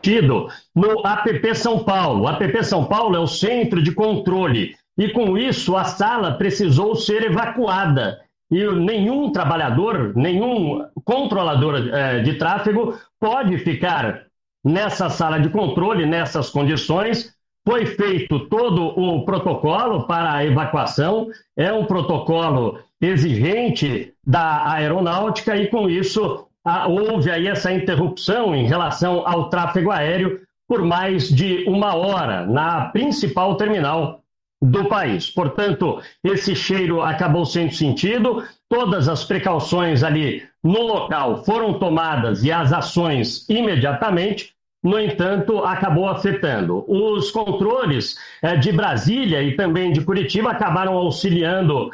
discutido no APP São Paulo. O APP São Paulo é o centro de controle e, com isso, a sala precisou ser evacuada. E nenhum trabalhador, nenhum controlador de tráfego pode ficar nessa sala de controle, nessas condições. Foi feito todo o protocolo para a evacuação, é um protocolo exigente da aeronáutica e, com isso, houve aí essa interrupção em relação ao tráfego aéreo por mais de 1 hora na principal terminal do país. Portanto, esse cheiro acabou sendo sentido, todas as precauções ali no local foram tomadas e as ações imediatamente. No entanto, acabou afetando. Os controles de Brasília e também de Curitiba acabaram auxiliando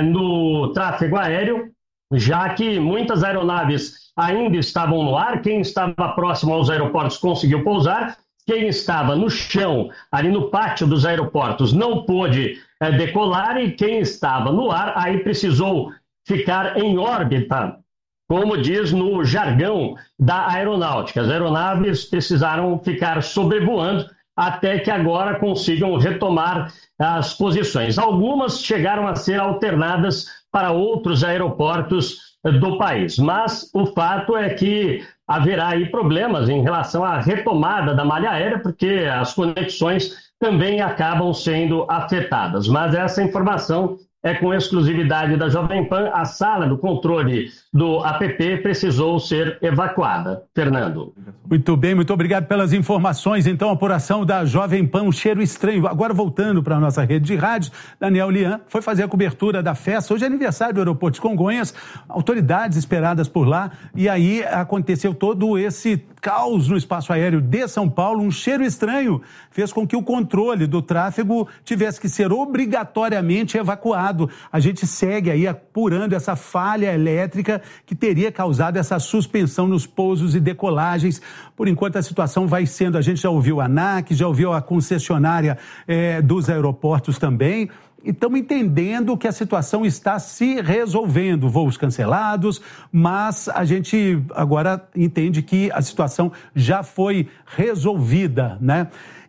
no tráfego aéreo, já que muitas aeronaves ainda estavam no ar. Quem estava próximo aos aeroportos conseguiu pousar, quem estava no chão, ali no pátio dos aeroportos, não pôde decolar, e quem estava no ar aí precisou ficar em órbita, como diz no jargão da aeronáutica. As aeronaves precisaram ficar sobrevoando até que agora consigam retomar as posições. Algumas chegaram a ser alternadas para outros aeroportos do país, mas o fato é que haverá aí problemas em relação à retomada da malha aérea, porque as conexões também acabam sendo afetadas. Mas essa informação é com exclusividade da Jovem Pan. A sala do controle do APP precisou ser evacuada. Fernando. Muito bem, muito obrigado pelas informações. Então, apuração da Jovem Pan, um cheiro estranho. Agora, voltando para a nossa rede de rádios, Daniel Lian foi fazer a cobertura da festa. Hoje é aniversário do aeroporto de Congonhas, autoridades esperadas por lá, e aí aconteceu todo esse caos no espaço aéreo de São Paulo. Um cheiro estranho fez com que o controle do tráfego tivesse que ser obrigatoriamente evacuado. A gente segue aí apurando essa falha elétrica que teria causado essa suspensão nos pousos e decolagens. Por enquanto a situação vai sendo, a gente já ouviu a ANAC, já ouviu a concessionária dos aeroportos também, e estamos entendendo que a situação está se resolvendo, voos cancelados, mas a gente agora entende que a situação já foi resolvida, né?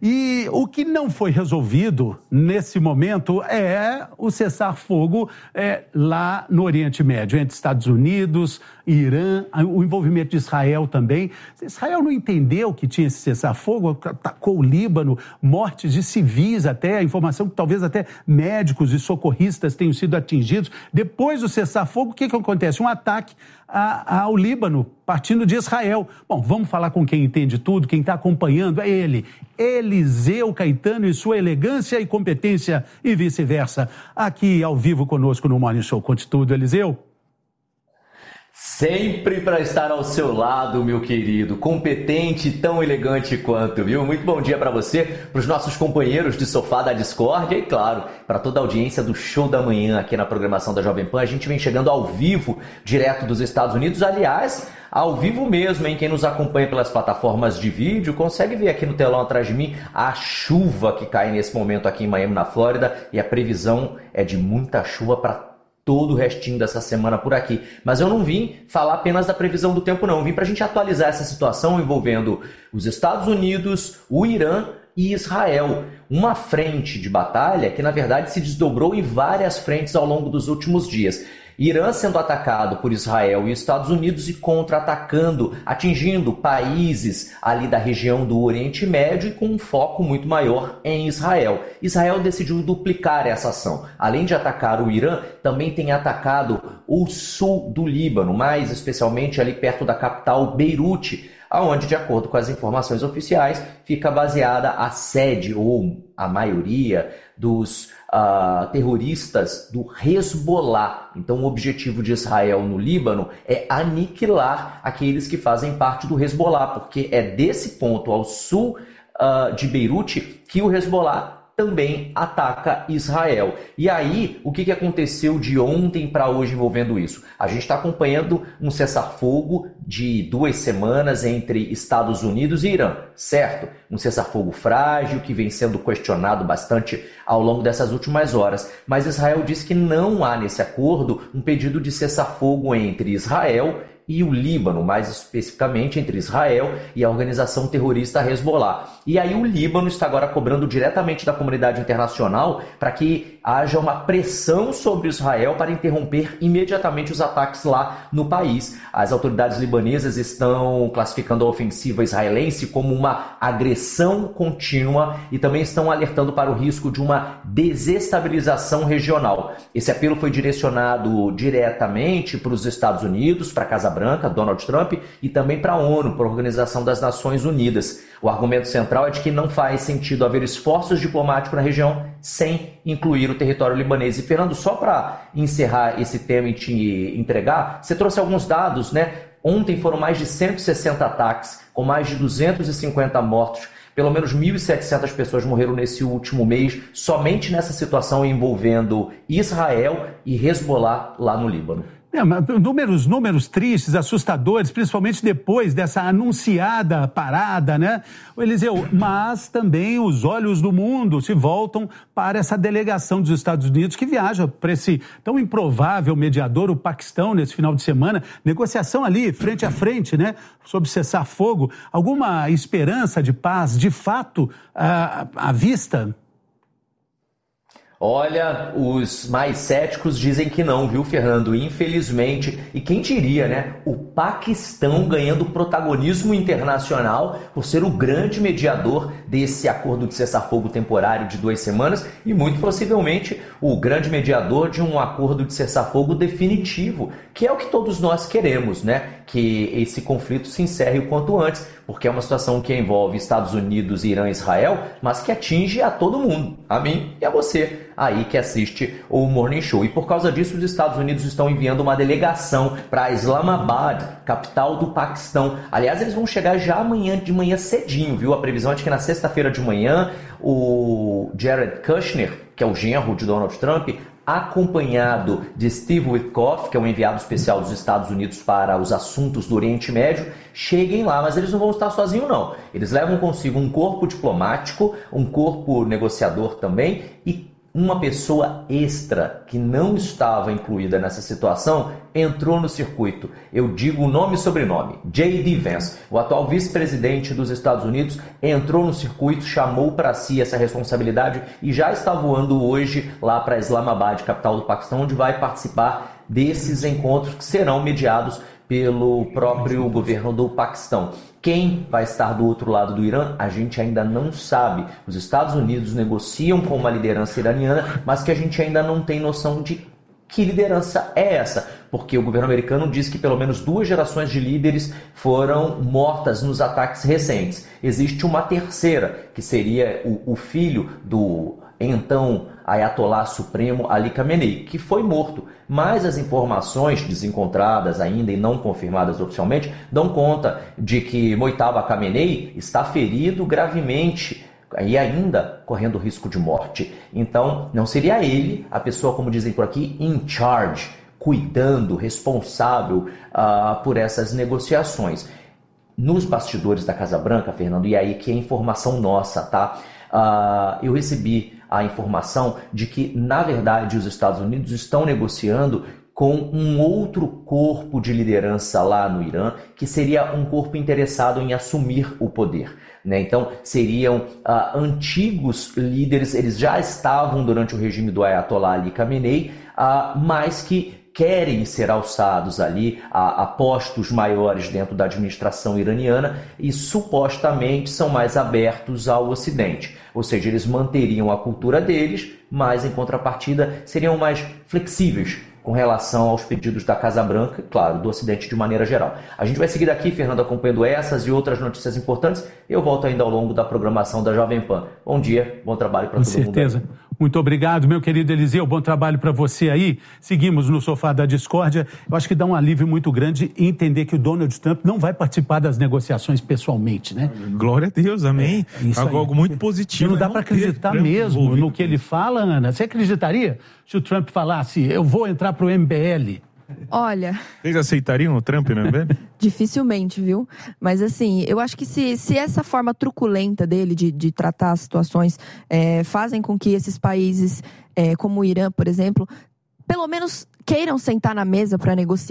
E o que não foi resolvido nesse momento é o cessar-fogo lá no Oriente Médio, entre Estados Unidos, Irã, o envolvimento de Israel também. Israel não entendeu que tinha esse cessar-fogo, atacou o Líbano, mortes de civis até, a informação que talvez até médicos e socorristas tenham sido atingidos. Depois do cessar-fogo, o que acontece? Um ataque ao Líbano, partindo de Israel. Bom, vamos falar com quem entende tudo, quem está acompanhando, é ele, Eliseu Caetano, e sua elegância e competência e vice-versa. Aqui ao vivo conosco no Morning Show. Conte tudo, Eliseu. Sempre para estar ao seu lado, meu querido, competente e tão elegante quanto, viu? Muito bom dia para você, para os nossos companheiros de sofá da Discord e, claro, para toda a audiência do Show da Manhã aqui na programação da Jovem Pan. A gente vem chegando ao vivo, direto dos Estados Unidos, aliás, ao vivo mesmo, hein? Quem nos acompanha pelas plataformas de vídeo consegue ver aqui no telão atrás de mim a chuva que cai nesse momento aqui em Miami, na Flórida, e a previsão é de muita chuva para todo o restinho dessa semana por aqui. Mas eu não vim falar apenas da previsão do tempo, não. Eu vim para a gente atualizar essa situação envolvendo os Estados Unidos, o Irã e Israel. Uma frente de batalha que, na verdade, se desdobrou em várias frentes ao longo dos últimos dias. Irã sendo atacado por Israel e Estados Unidos e contra-atacando, atingindo países ali da região do Oriente Médio e com um foco muito maior em Israel. Israel decidiu duplicar essa ação. Além de atacar o Irã, também tem atacado o sul do Líbano, mais especialmente ali perto da capital Beirute, onde, de acordo com as informações oficiais, fica baseada a sede ou a maioria dos terroristas do Hezbollah. Então, o objetivo de Israel no Líbano é aniquilar aqueles que fazem parte do Hezbollah, porque é desse ponto ao sul de Beirute que o Hezbollah também ataca Israel. E aí, o que aconteceu de ontem para hoje envolvendo isso? A gente está acompanhando um cessar-fogo de 2 semanas entre Estados Unidos e Irã, certo? Um cessar-fogo frágil que vem sendo questionado bastante ao longo dessas últimas horas. Mas Israel diz que não há nesse acordo um pedido de cessar-fogo entre Israel e o Líbano, mais especificamente entre Israel e a organização terrorista Hezbollah. E aí o Líbano está agora cobrando diretamente da comunidade internacional para que haja uma pressão sobre Israel para interromper imediatamente os ataques lá no país. As autoridades libanesas estão classificando a ofensiva israelense como uma agressão contínua e também estão alertando para o risco de uma desestabilização regional. Esse apelo foi direcionado diretamente para os Estados Unidos, para a Casa Branca, Donald Trump, e também para a ONU, para a Organização das Nações Unidas. O argumento central é de que não faz sentido haver esforços diplomáticos na região sem incluir o território libanês. E, Fernando, só para encerrar esse tema e te entregar, você trouxe alguns dados, né? Ontem foram mais de 160 ataques, com mais de 250 mortos. Pelo menos 1.700 pessoas morreram nesse último mês, somente nessa situação envolvendo Israel e Hezbollah lá no Líbano. Números tristes, assustadores, principalmente depois dessa anunciada parada, né, Eliseu? Mas também os olhos do mundo se voltam para essa delegação dos Estados Unidos que viaja para esse tão improvável mediador, o Paquistão, nesse final de semana. Negociação ali, frente a frente, né, sobre cessar fogo. Alguma esperança de paz, de fato, à vista? Olha, os mais céticos dizem que não, viu, Fernando? Infelizmente. E quem diria, né? O Paquistão ganhando protagonismo internacional por ser o grande mediador desse acordo de cessar-fogo temporário de 2 semanas e muito possivelmente o grande mediador de um acordo de cessar-fogo definitivo, que é o que todos nós queremos, né? Que esse conflito se encerre o quanto antes, porque é uma situação que envolve Estados Unidos, Irã e Israel, mas que atinge a todo mundo, a mim e a você, aí que assiste o Morning Show. E por causa disso, os Estados Unidos estão enviando uma delegação para Islamabad, capital do Paquistão. Aliás, eles vão chegar já amanhã de manhã cedinho, viu? A previsão é de que na sexta-feira de manhã, o Jared Kushner, que é o genro de Donald Trump, acompanhado de Steve Witkoff, que é o enviado especial dos Estados Unidos para os assuntos do Oriente Médio, cheguem lá, mas eles não vão estar sozinhos não. Eles levam consigo um corpo diplomático, um corpo negociador também e uma pessoa extra que não estava incluída nessa situação entrou no circuito. Eu digo o nome e sobrenome. J.D. Vance, o atual vice-presidente dos Estados Unidos, entrou no circuito, chamou para si essa responsabilidade e já está voando hoje lá para Islamabad, capital do Paquistão, onde vai participar desses encontros que serão mediados pelo próprio governo do Paquistão. Quem vai estar do outro lado do Irã, a gente ainda não sabe. Os Estados Unidos negociam com uma liderança iraniana, mas que a gente ainda não tem noção de que liderança é essa, porque o governo americano diz que pelo menos 2 gerações de líderes foram mortas nos ataques recentes. Existe uma terceira, que seria o filho do então Ayatollah Supremo Ali Khamenei, que foi morto. Mas as informações desencontradas ainda e não confirmadas oficialmente dão conta de que Mojtaba Khamenei está ferido gravemente e ainda correndo risco de morte. Então, não seria ele a pessoa, como dizem por aqui, in charge, cuidando, responsável por essas negociações. Nos bastidores da Casa Branca, Fernando, e aí que é informação nossa, tá? Eu recebi a informação de que, na verdade, os Estados Unidos estão negociando com um outro corpo de liderança lá no Irã, que seria um corpo interessado em assumir o poder, né? Então, seriam antigos líderes, eles já estavam durante o regime do Ayatollah Ali Khamenei, mas que querem ser alçados ali a postos maiores dentro da administração iraniana e supostamente são mais abertos ao Ocidente. Ou seja, eles manteriam a cultura deles, mas em contrapartida seriam mais flexíveis com relação aos pedidos da Casa Branca e, claro, do Ocidente de maneira geral. A gente vai seguir daqui, Fernando, acompanhando essas e outras notícias importantes. Eu volto ainda ao longo da programação da Jovem Pan. Bom dia, bom trabalho para todo mundo. Com certeza. Muito obrigado, meu querido Eliseu. Bom trabalho para você aí. Seguimos no Sofá da Discórdia. Eu acho que dá um alívio muito grande entender que o Donald Trump não vai participar das negociações pessoalmente, né? Glória a Deus, amém. Algo muito positivo. Não dá para acreditar mesmo no que ele fala, Ana. Você acreditaria se o Trump falasse, eu vou entrar para o MBL? Olha... Vocês aceitariam o Trump no MBL? Dificilmente, viu? Mas assim, eu acho que se essa forma truculenta dele de tratar as situações fazem com que esses países, como o Irã, por exemplo, pelo menos queiram sentar na mesa para negociar,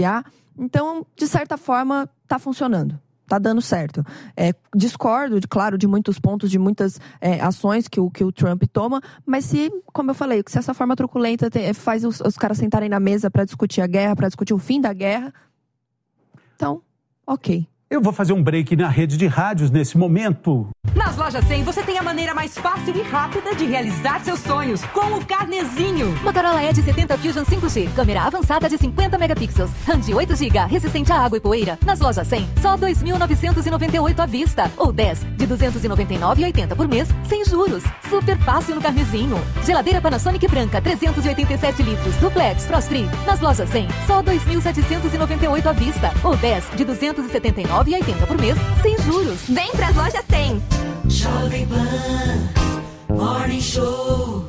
Então, de certa forma, tá funcionando. Tá dando certo. Discordo, claro, de muitos pontos, de muitas ações que o Trump toma, mas como eu falei, se essa forma truculenta faz os caras sentarem na mesa para discutir a guerra, para discutir o fim da guerra, então, ok. Eu vou fazer um break na rede de rádios nesse momento. Nas Lojas 100 você tem a maneira mais fácil e rápida de realizar seus sonhos com o Carnezinho. Motorola Edge 70 Fusion 5G, câmera avançada de 50 megapixels, RAM de 8 GB, resistente a água e poeira. Nas Lojas 100, só 2.998 à vista, ou 10 de 299,80 por mês, sem juros. Super fácil no Carnezinho. Geladeira Panasonic branca, 387 litros, duplex, Frost Free. Nas Lojas 100, só 2.798 à vista, ou 10 de 279,80 por mês, sem juros. Vem pras Lojas 100. Jovem Pan Morning Show.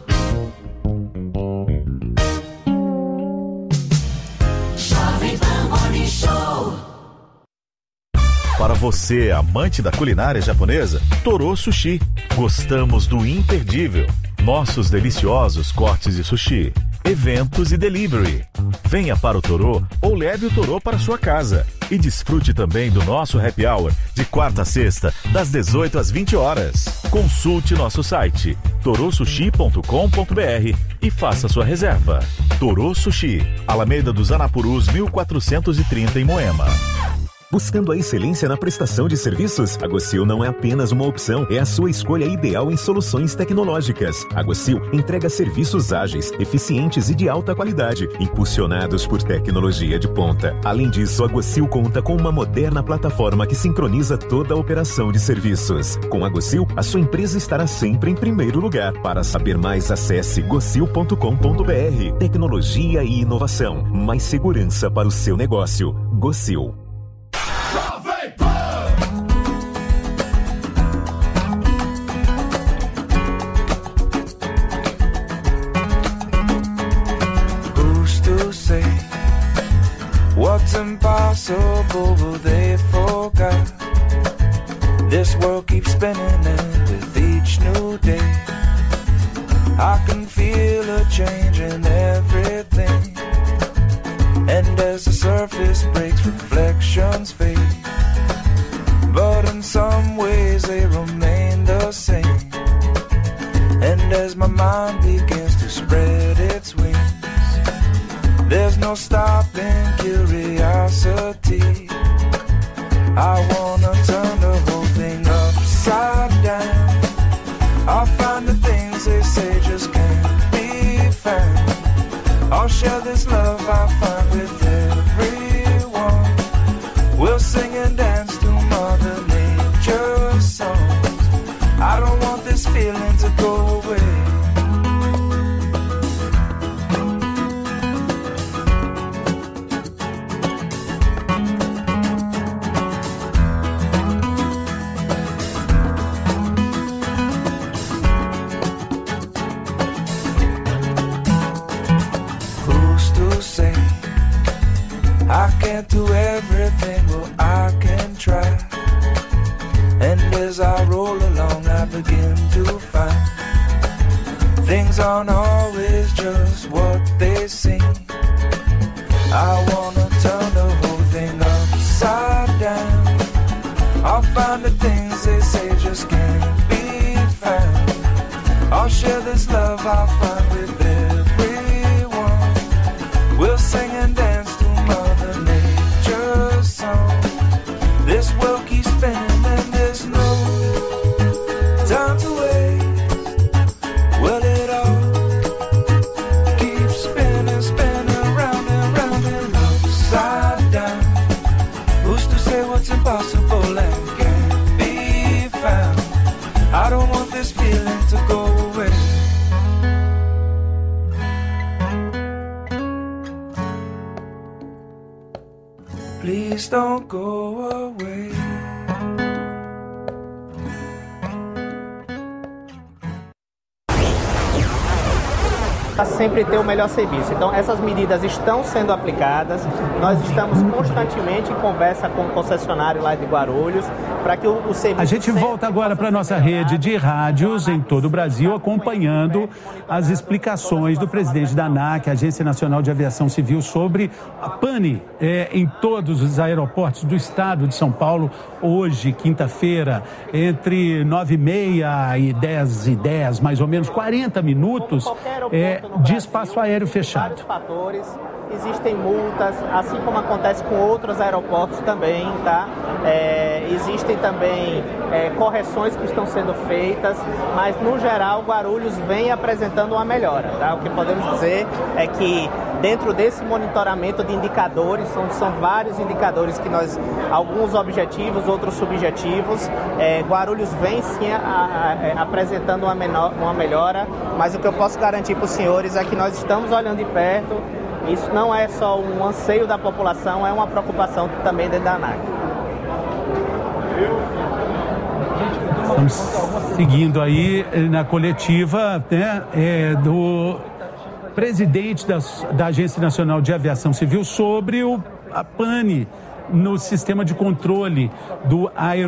Jovem Pan Morning Show. Para você, amante da culinária japonesa, Toro Sushi. Gostamos do imperdível. Nossos deliciosos cortes de sushi, eventos e delivery. Venha para o Toro ou leve o Toro para sua casa. E desfrute também do nosso happy hour de quarta a sexta, das 18 às 20 horas. Consulte nosso site torosushi.com.br e faça sua reserva. Toro Sushi, Alameda dos Anapurus 1430 em Moema. Buscando a excelência na prestação de serviços? A Gocil não é apenas uma opção, é a sua escolha ideal em soluções tecnológicas. A Gocil entrega serviços ágeis, eficientes e de alta qualidade, impulsionados por tecnologia de ponta. Além disso, a Gocil conta com uma moderna plataforma que sincroniza toda a operação de serviços. Com a Gocil, a sua empresa estará sempre em primeiro lugar. Para saber mais, acesse gocil.com.br. Tecnologia e inovação, mais segurança para o seu negócio. Gocil. What's impossible, will they forget? This world keeps spinning and with each new day I can feel a change in everything. And as the surface breaks, reflections fade, but in some ways they remain the same. And as my mind begins to spread its wings, there's no stopping curiosity. I wanna turn the whole thing upside down. I'll find the things they say just can't be found. I'll share this love I find with everyone. We'll sing and dance to Mother Nature's songs. I don't want this feeling to go away. I can't do everything, well I can try. And as I roll along I begin to find things aren't always just what they seem. I wanna turn the whole thing upside down. I'll find the things they say just can't be found. I'll share this love I find with everyone. We'll sing and dance to Mother Nature's song. This world keeps spinning and there's no time to waste. Well, it all keeps spinning, spinning round and round and upside down. Who's to say what's impossible and can't be found? I don't want this feeling to go away. Please don't go away. para sempre ter o melhor serviço. Então, essas medidas estão sendo aplicadas. Nós estamos constantemente em conversa com o concessionário lá de Guarulhos para que o serviço... A gente volta agora para a nossa rede de rádios em todo o Brasil, acompanhando as explicações do presidente da ANAC, Agência Nacional de Aviação Civil, sobre a pane em todos os aeroportos do estado de São Paulo, hoje, quinta-feira, entre 9h30 e 10h10, mais ou menos, 40 minutos de espaço aéreo fechado. Existem multas, assim como acontece com outros aeroportos também, tá? Existem também correções que estão sendo feitas, mas no geral Guarulhos vem apresentando uma melhora, tá? O que podemos dizer é que dentro desse monitoramento de indicadores, são vários indicadores que nós, alguns objetivos, outros subjetivos, Guarulhos vem sim apresentando uma melhora, mas o que eu posso garantir para os senhores é que nós estamos olhando de perto. Isso não é só um anseio da população, é uma preocupação também dentro da ANAC. Estamos seguindo aí na coletiva, né, do presidente da Agência Nacional de Aviação Civil sobre a pane no sistema de controle dos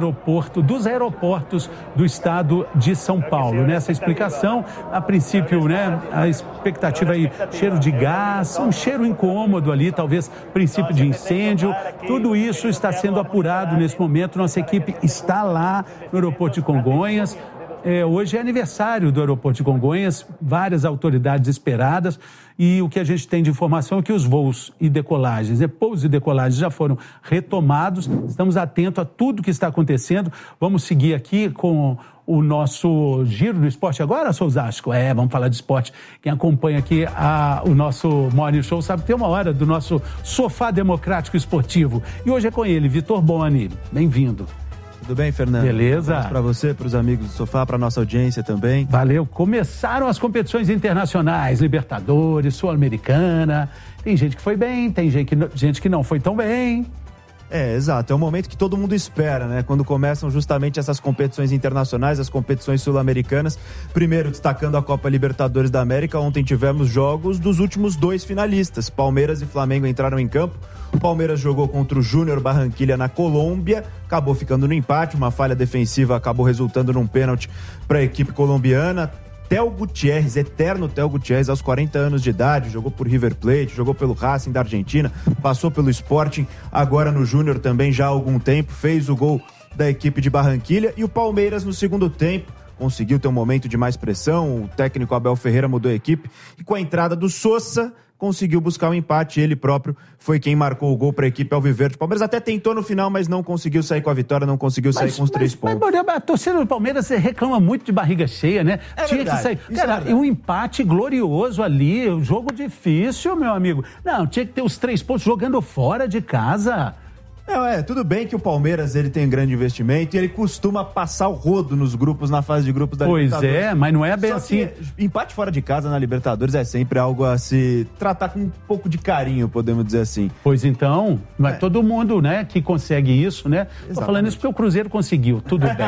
aeroportos do estado de São Paulo. Nessa explicação, a princípio, né, a expectativa aí, cheiro de gás, um cheiro incômodo ali, talvez princípio de incêndio, tudo isso está sendo apurado nesse momento. Nossa equipe está lá no aeroporto de Congonhas. Hoje é aniversário do aeroporto de Congonhas, várias autoridades esperadas, e o que a gente tem de informação é que os voos e decolagens, pousos e decolagens já foram retomados. Estamos atentos a tudo que está acontecendo. Vamos seguir aqui com o nosso Giro do Esporte agora, Souzasco? Vamos falar de esporte. Quem acompanha aqui o nosso Morning Show sabe que tem uma hora do nosso Sofá Democrático Esportivo. E hoje é com ele, Vitor Boni. Bem-vindo. Tudo bem, Fernando? Beleza? Para você, para os amigos do Sofá, para nossa audiência também. Valeu. Começaram as competições internacionais, Libertadores, Sul-Americana. Tem gente que foi bem, tem gente que não foi tão bem. Exato. É o momento que todo mundo espera, né? Quando começam justamente essas competições internacionais, as competições sul-americanas. Primeiro, destacando a Copa Libertadores da América, ontem tivemos jogos dos últimos 2 finalistas. Palmeiras e Flamengo entraram em campo. O Palmeiras jogou contra o Júnior Barranquilla na Colômbia, acabou ficando no empate, uma falha defensiva acabou resultando num pênalti para a equipe colombiana. Theo Gutierrez, eterno Theo Gutierrez, aos 40 anos de idade, jogou por River Plate, jogou pelo Racing da Argentina, passou pelo Sporting, agora no Júnior também já há algum tempo, fez o gol da equipe de Barranquilla. E o Palmeiras no segundo tempo conseguiu ter um momento de mais pressão, o técnico Abel Ferreira mudou a equipe e com a entrada do Sosa conseguiu buscar um empate. Ele próprio foi quem marcou o gol para a equipe alviverde. O Palmeiras até tentou no final, mas não conseguiu sair com a vitória, não conseguiu sair com os 3 pontos. Mas a torcida do Palmeiras reclama muito de barriga cheia, né? Tinha verdade, que sair. Cara, um empate glorioso ali, um jogo difícil, meu amigo. Não, tinha que ter os 3 pontos jogando fora de casa. Tudo bem que o Palmeiras ele tem um grande investimento e ele costuma passar o rodo nos grupos, na fase de grupos da Libertadores. Pois é, mas não é bem Só assim. Empate fora de casa na Libertadores é sempre algo a se tratar com um pouco de carinho, podemos dizer assim. Pois então, não é todo mundo, né, que consegue isso, né? Exatamente. Tô falando isso porque o Cruzeiro conseguiu, tudo bem.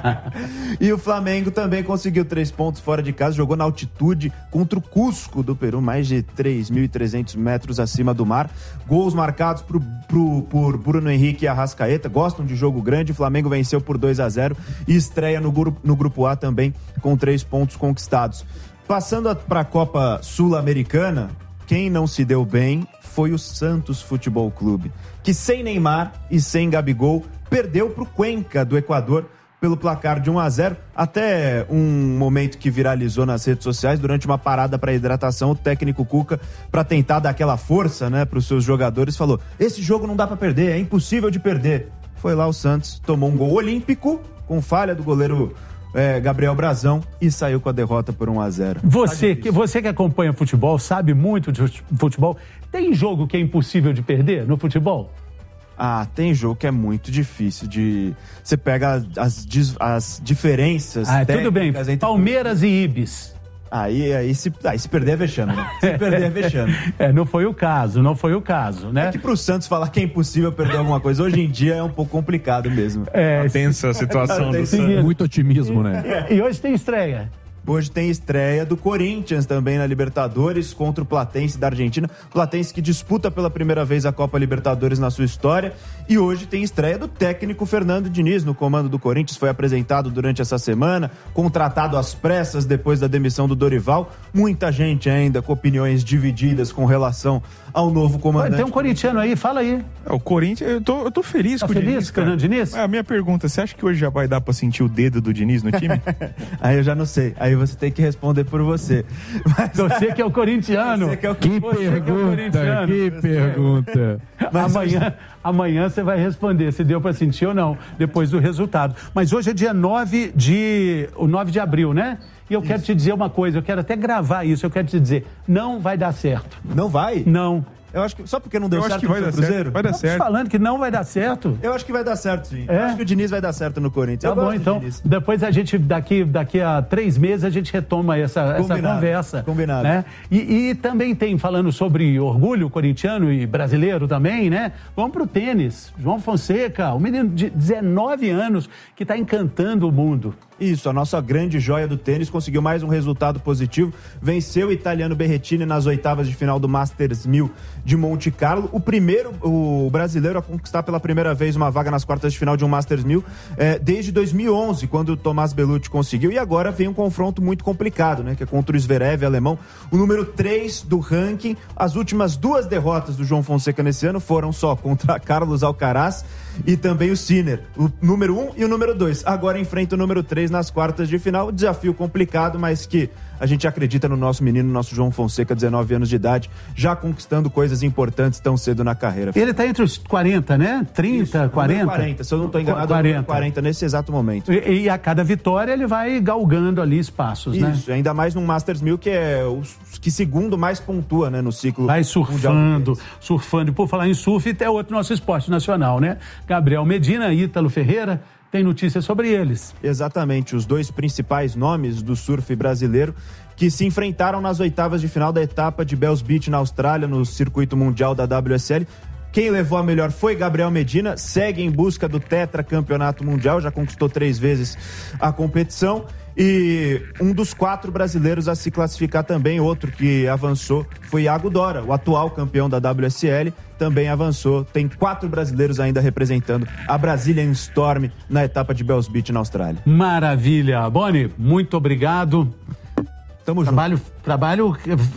E o Flamengo também conseguiu 3 pontos fora de casa, jogou na altitude contra o Cusco do Peru, mais de 3.300 metros acima do mar. Gols marcados por Bruno Henrique e Arrascaeta, gostam de jogo grande. O Flamengo venceu por 2-0 e estreia no Grupo A também com 3 pontos conquistados. Passando para a Copa Sul-Americana, quem não se deu bem foi o Santos Futebol Clube, que sem Neymar e sem Gabigol perdeu para o Cuenca do Equador pelo placar de 1-0, até um momento que viralizou nas redes sociais. Durante uma parada para hidratação, o técnico Cuca, para tentar dar aquela força, né, para os seus jogadores, falou: esse jogo não dá para perder, é impossível de perder. Foi lá o Santos, tomou um gol olímpico com falha do goleiro Gabriel Brazão e saiu com a derrota por 1-0. Você que acompanha futebol, sabe muito de futebol, tem jogo que é impossível de perder no futebol? Tem jogo que é muito difícil de... Você pega as diferenças técnicas... Tudo bem, entre Palmeiras e Ibis. Aí se perder é vexame, né? Se perder é vexame. Não foi o caso, né? É que pro Santos falar que é impossível perder alguma coisa, hoje em dia é um pouco complicado mesmo. Tensa a situação do Santos. Muito otimismo, né? E hoje tem estreia. Hoje tem estreia do Corinthians também na Libertadores contra o Platense da Argentina. Platense que disputa pela primeira vez a Copa Libertadores na sua história. E hoje tem estreia do técnico Fernando Diniz no comando do Corinthians. Foi apresentado durante essa semana, contratado às pressas depois da demissão do Dorival. Muita gente ainda com opiniões divididas com relação ao novo comandante. Tem um corintiano aí, fala aí. O Corinthians, eu tô feliz com o Diniz. Tá feliz, Fernando Diniz? A minha pergunta, você acha que hoje já vai dar pra sentir o dedo do Diniz no time? Aí eu já não sei. Aí você tem que responder por você. Mas você que é o corintiano. Que pergunta. Amanhã você vai responder se deu para sentir ou não, depois do resultado. Mas hoje é dia 9 de abril, né? E eu quero te dizer uma coisa, eu quero até gravar isso, eu quero te dizer, não vai dar certo. Não vai? Não. Eu acho que só porque não deu certo no Cruzeiro? Certo. Vai dar certo. Estamos falando que não vai dar certo. Eu acho que vai dar certo, sim. É? Eu acho que o Diniz vai dar certo no Corinthians. Tá bom, então, depois a gente, daqui a 3 meses, a gente retoma essa conversa. Combinado. Né? E também tem, falando sobre orgulho corintiano e brasileiro também, né? Vamos pro tênis. João Fonseca, um menino de 19 anos que está encantando o mundo. Isso, a nossa grande joia do tênis conseguiu mais um resultado positivo, venceu o italiano Berrettini nas oitavas de final do Masters 1000 de Monte Carlo, o brasileiro a conquistar pela primeira vez uma vaga nas quartas de final de um Masters 1000 desde 2011, quando o Tomás Bellucci conseguiu, e agora vem um confronto muito complicado, né, que é contra o Zverev, alemão, o número 3 do ranking. As últimas 2 derrotas do João Fonseca nesse ano foram só contra Carlos Alcaraz e também o Sinner, o número 1 e o número 2. Agora enfrenta o número 3 nas quartas de final. Desafio complicado, mas que a gente acredita no nosso menino, nosso João Fonseca, 19 anos de idade, já conquistando coisas importantes tão cedo na carreira. Ele está entre os 40, né? 30, isso, 40? 40, se eu não estou enganado, 40 nesse exato momento. E a cada vitória ele vai galgando ali espaços, né? Isso, ainda mais num Masters 1000 que é o que segundo mais pontua, né, no ciclo. Vai surfando. E por falar em surf, é outro nosso esporte nacional, né? Gabriel Medina, Ítalo Ferreira, tem notícias sobre eles. Exatamente, os 2 principais nomes do surf brasileiro que se enfrentaram nas oitavas de final da etapa de Bells Beach na Austrália, no circuito mundial da WSL. Quem levou a melhor foi Gabriel Medina, segue em busca do tetracampeonato mundial, já conquistou 3 vezes a competição. E um dos 4 brasileiros a se classificar também, outro que avançou, foi Iago Dora, o atual campeão da WSL, também avançou. Tem 4 brasileiros ainda representando a Brazilian Storm na etapa de Bells Beach, na Austrália. Maravilha. Boni, muito obrigado. Tamo junto. Trabalho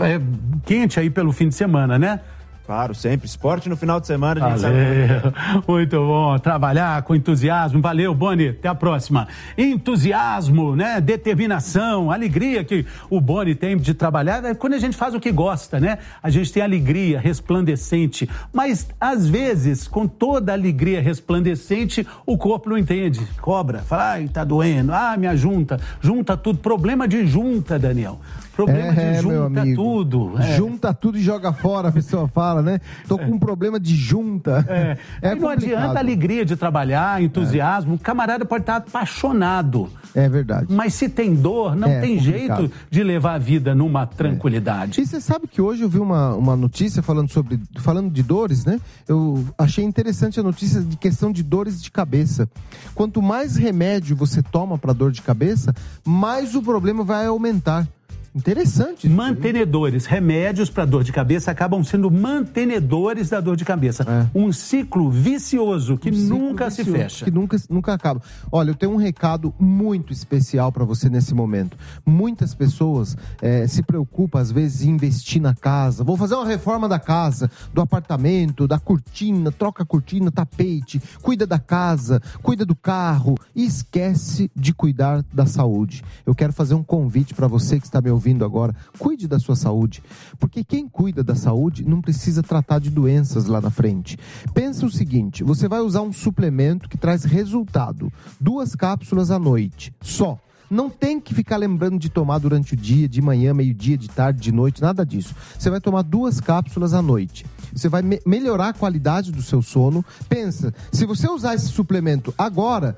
quente aí pelo fim de semana, né? Claro, sempre. Esporte no final de semana, a gente sabe. Muito bom. Trabalhar com entusiasmo. Valeu, Boni. Até a próxima. Entusiasmo, né? Determinação, alegria que o Boni tem de trabalhar. É quando a gente faz o que gosta, né? A gente tem alegria resplandecente. Mas, às vezes, com toda a alegria resplandecente, o corpo não entende. Cobra. Fala, ai, tá doendo. Ah, minha junta. Junta tudo. Problema de junta, Daniel. Problema de junta tudo. Junta tudo e joga fora, a pessoa fala, né? Tô com um problema de junta. Aí não adianta a alegria de trabalhar, entusiasmo. O camarada pode estar apaixonado. É verdade. Mas se tem dor, não tem jeito de levar a vida numa tranquilidade. E você sabe que hoje eu vi uma notícia falando de dores, né? Eu achei interessante a notícia de questão de dores de cabeça. Quanto mais remédio você toma para dor de cabeça, mais o problema vai aumentar. Interessante. Mantenedores, remédios para dor de cabeça acabam sendo mantenedores da dor de cabeça. Um ciclo vicioso que nunca se fecha. Que nunca acaba. Olha, eu tenho um recado muito especial para você nesse momento. Muitas pessoas se preocupam às vezes em investir na casa. Vou fazer uma reforma da casa, do apartamento, da cortina, troca a cortina, tapete, cuida da casa, cuida do carro e esquece de cuidar da saúde. Eu quero fazer um convite para você que está me ouvindo agora, cuide da sua saúde, porque quem cuida da saúde não precisa tratar de doenças lá na frente. Pensa o seguinte, você vai usar um suplemento que traz resultado, 2 cápsulas à noite, só. Não tem que ficar lembrando de tomar durante o dia, de manhã, meio-dia, de tarde, de noite, nada disso. Você vai tomar 2 cápsulas à noite. Você vai melhorar a qualidade do seu sono. Pensa, se você usar esse suplemento agora,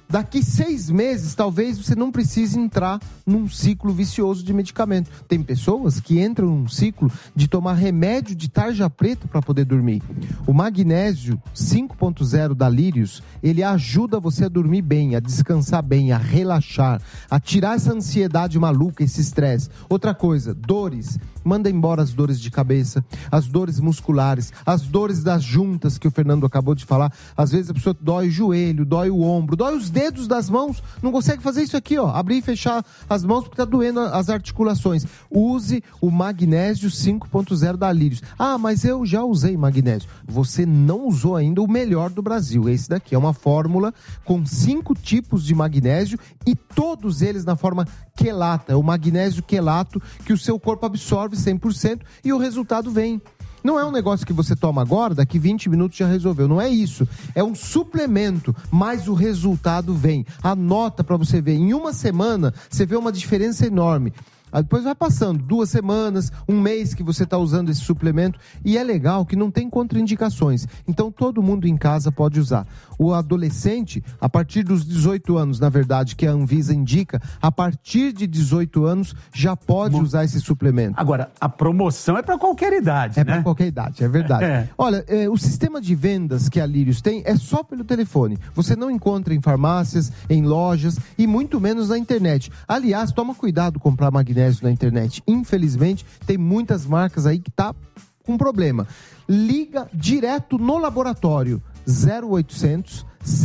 Daqui 6 meses, talvez você não precise entrar num ciclo vicioso de medicamento. Tem pessoas que entram num ciclo de tomar remédio de tarja preta para poder dormir. O magnésio 5.0 da Lírios, ele ajuda você a dormir bem, a descansar bem, a relaxar, a tirar essa ansiedade maluca, esse estresse. Outra coisa, dores. Manda embora as dores de cabeça, as dores musculares, as dores das juntas que o Fernando acabou de falar. Às vezes a pessoa dói o joelho, dói o ombro, dói os dedos das mãos, não consegue fazer isso aqui, ó, abrir e fechar as mãos porque tá doendo as articulações. Use o magnésio 5.0 da Lírios. Ah, mas eu já usei magnésio. Você não usou ainda o melhor do Brasil. Esse daqui é uma fórmula com 5 tipos de magnésio e todos eles na forma quelata. É o magnésio quelato que o seu corpo absorve 100% e o resultado vem. Não é um negócio que você toma agora, daqui 20 minutos já resolveu. Não é isso. É um suplemento, mas o resultado vem. Anota para você ver. Em uma semana, você vê uma diferença enorme. Aí depois vai passando 2 semanas, 1 mês que você está usando esse suplemento e é legal que não tem contraindicações. Então todo mundo em casa pode usar. O adolescente, a partir dos 18 anos, na verdade, que a Anvisa indica, a partir de 18 anos já pode usar esse suplemento. Agora, a promoção é para qualquer idade, né? É para qualquer idade, é verdade. Olha, o sistema de vendas que a Lírios tem é só pelo telefone. Você não encontra em farmácias, em lojas e muito menos na internet. Aliás, toma cuidado comprar magnésio na internet. Infelizmente, tem muitas marcas aí que tá com problema. Liga direto no laboratório 0800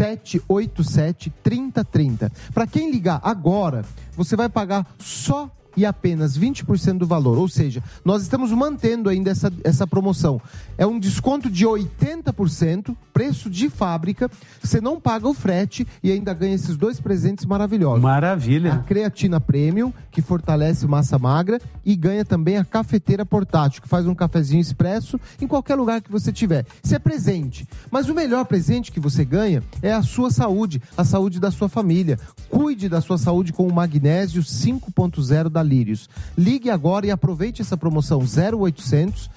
787 3030. Para quem ligar agora, você vai pagar só e apenas 20% do valor, ou seja, nós estamos mantendo ainda essa promoção. É um desconto de 80%, preço de fábrica, você não paga o frete e ainda ganha esses 2 presentes maravilhosos. Maravilha. A creatina premium, que fortalece massa magra, e ganha também a cafeteira portátil, que faz um cafezinho expresso em qualquer lugar que você tiver. Isso é presente, mas o melhor presente que você ganha é a sua saúde, a saúde da sua família. Cuide da sua saúde com o magnésio 5.0 da Lírios. Ligue agora e aproveite essa promoção 0800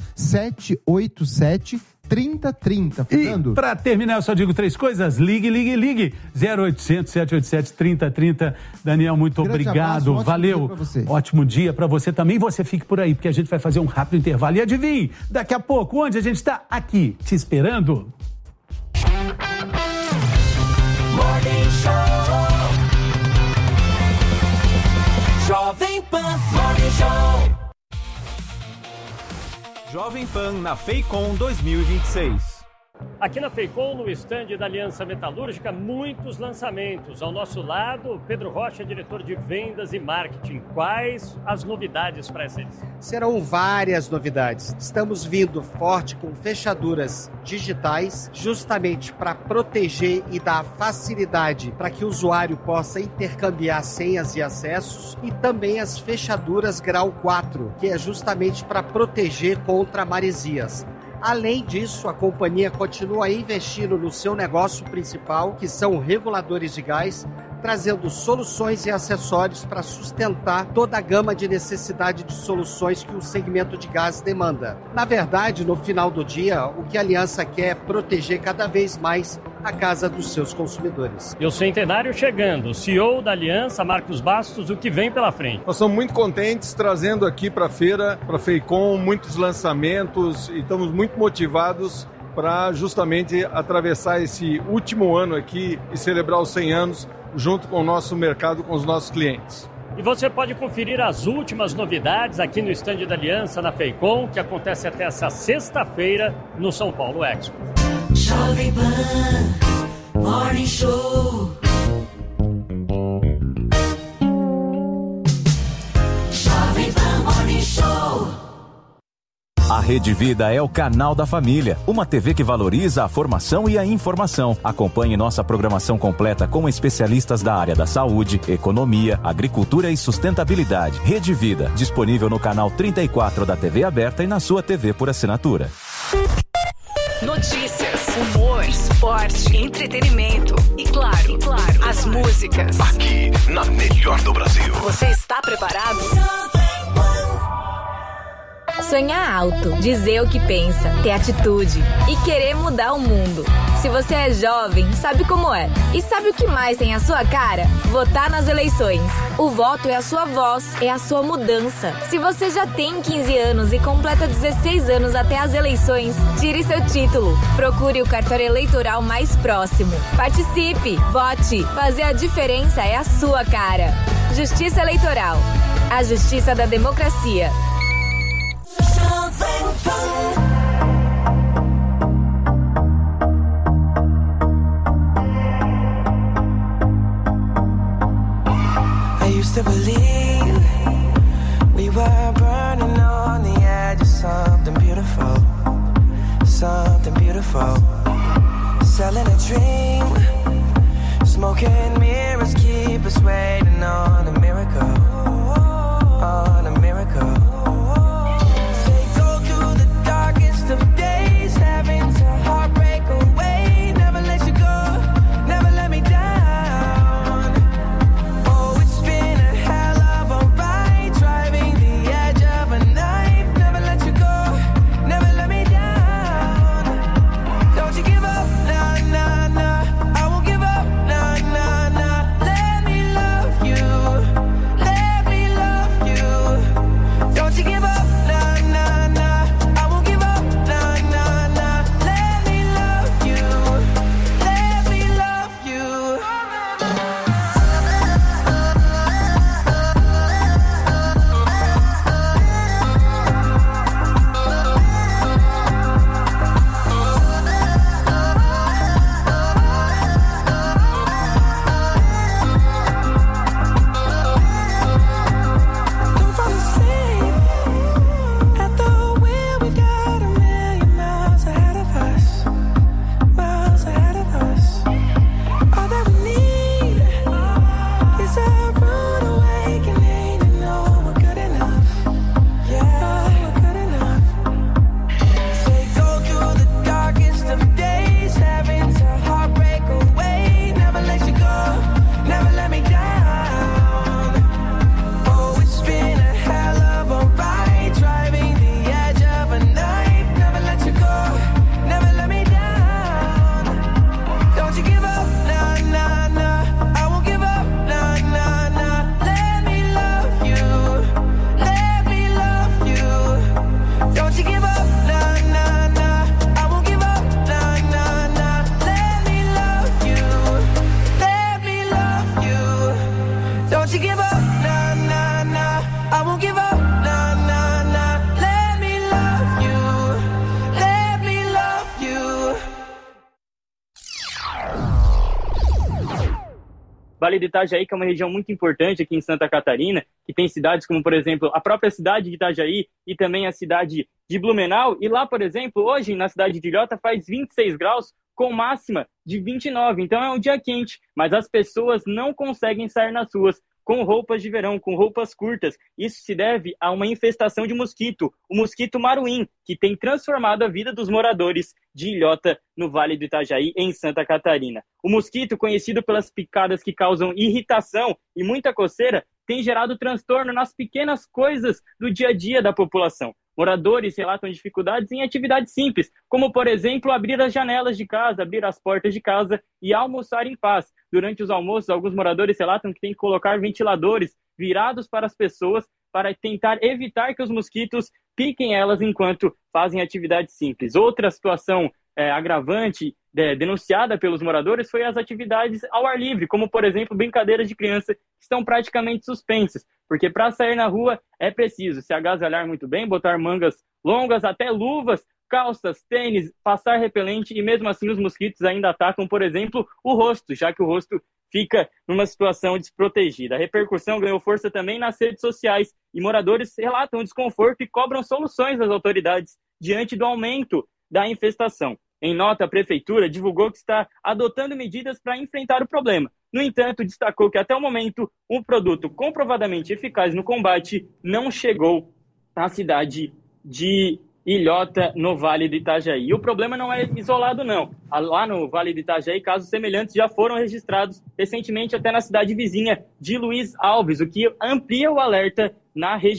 787 3030. Fernando? E para terminar, eu só digo 3 coisas. Ligue. 0800 787 3030. Daniel, muito obrigado. Abraço, valeu. Ótimo dia para você também. Você fique por aí, porque a gente vai fazer um rápido intervalo. E adivinhe, daqui a pouco, onde a gente está? Aqui, te esperando. Morning Show. Jovem Pan Morning Show. Jovem Pan na FEICOM 2026. Aqui na FEICOM, no estande da Aliança Metalúrgica, muitos lançamentos. Ao nosso lado, Pedro Rocha, diretor de vendas e marketing. Quais as novidades para essa edição? Serão várias novidades. Estamos vindo forte com fechaduras digitais, justamente para proteger e dar facilidade para que o usuário possa intercambiar senhas e acessos, e também as fechaduras grau 4, que é justamente para proteger contra maresias. Além disso, a companhia continua investindo no seu negócio principal, que são reguladores de gás, trazendo soluções e acessórios para sustentar toda a gama de necessidade de soluções que o segmento de gás demanda. Na verdade, no final do dia, o que a Aliança quer é proteger cada vez mais a casa dos seus consumidores. E o centenário chegando. O CEO da Aliança, Marcos Bastos, o que vem pela frente? Nós somos muito contentes trazendo aqui para a feira, para a FEICOM, muitos lançamentos e estamos muito motivados para justamente atravessar esse último ano aqui e celebrar os 100 anos junto com o nosso mercado, com os nossos clientes. E você pode conferir as últimas novidades aqui no estande da Aliança na FEICOM, que acontece até essa sexta-feira no São Paulo Expo. Jovem Pan Morning Show. Jovem Pan Morning Show. A Rede Vida é o canal da família, uma TV que valoriza a formação e a informação. Acompanhe nossa programação completa com especialistas da área da saúde, economia, agricultura e sustentabilidade. Rede Vida, disponível no canal 34 da TV aberta e na sua TV por assinatura. Notícias, humor, esporte, entretenimento e claro, as músicas. Aqui, na melhor do Brasil. Você está preparado? Sonhar alto, dizer o que pensa, ter atitude e querer mudar o mundo. Se você é jovem, sabe como é. E sabe o que mais tem a sua cara? Votar nas eleições. O voto é a sua voz, é a sua mudança. Se você já tem 15 anos e completa 16 anos até as eleições, tire seu título. Procure o cartório eleitoral mais próximo. Participe, vote. Fazer a diferença é a sua cara. Justiça Eleitoral. A justiça da democracia. I used to believe we were burning on the edge of something beautiful, something beautiful. Selling a dream, smoking mirrors keep us waiting on a miracle, on a miracle. They go through the darkest of days, having to heartbreak away. Never let you go, never let me down. Oh, it's been a hell of a ride, driving the edge of a knife. Never let you go, never let me down. Don't you give up, nah, nah, nah. I won't give up, nah, nah, nah. Let me love you, let me love you. Don't you give up, nah, nah, nah. I won't give up, nah, nah, nah. Let me love you, let me love you. Don't fall asleep at the wheel. We've got a million miles ahead of us, miles ahead of us. All that we need is a rude awakening to know we're good enough. Yeah, we're good enough. They go through the darkest of days, having to heartbreak away. Never let you go, never let me down. Oh, it's been a hell of a ride, driving the edge of a knife. Never let you go, never let me down. Don't you give up, nah, nah, nah. I won't give up, nah, nah, nah. Let me love you, let me love you. Don't you give up, nah, nah, nah. I won't give up, nah, nah, nah. Let me love you, let me love you. Don't you give up, nah, nah, nah. I won't give up, nah, nah, nah. Let me love you, let me love you. Vale do Itajaí, que é uma região muito importante aqui em Santa Catarina, que tem cidades como, por exemplo, a própria cidade de Itajaí e também a cidade de Blumenau. E lá, por exemplo, hoje na cidade de Ilhota faz 26 graus com máxima de 29. Então é um dia quente, mas as pessoas não conseguem sair nas ruas com roupas de verão, com roupas curtas. Isso se deve a uma infestação de mosquito, o mosquito maruim, que tem transformado a vida dos moradores de Ilhota, no Vale do Itajaí, em Santa Catarina. O mosquito, conhecido pelas picadas que causam irritação e muita coceira, tem gerado transtorno nas pequenas coisas do dia a dia da população. Moradores relatam dificuldades em atividades simples, como, por exemplo, abrir as janelas de casa, abrir as portas de casa e almoçar em paz. Durante os almoços, alguns moradores relatam que tem que colocar ventiladores virados para as pessoas para tentar evitar que os mosquitos piquem elas enquanto fazem atividades simples. Outra situação agravante denunciada pelos moradores foi as atividades ao ar livre, como, por exemplo, brincadeiras de criança que estão praticamente suspensas, porque para sair na rua é preciso se agasalhar muito bem, botar mangas longas, até luvas, calças, tênis, passar repelente, e mesmo assim os mosquitos ainda atacam, por exemplo, o rosto, já que o rosto fica numa situação desprotegida. A repercussão ganhou força também nas redes sociais e moradores relatam desconforto e cobram soluções das autoridades diante do aumento da infestação. Em nota, a Prefeitura divulgou que está adotando medidas para enfrentar o problema. No entanto, destacou que até o momento um produto comprovadamente eficaz no combate não chegou à cidade de Ilhota, no Vale do Itajaí. E o problema não é isolado, não. Lá no Vale do Itajaí, casos semelhantes já foram registrados recentemente até na cidade vizinha de Luiz Alves, o que amplia o alerta na região.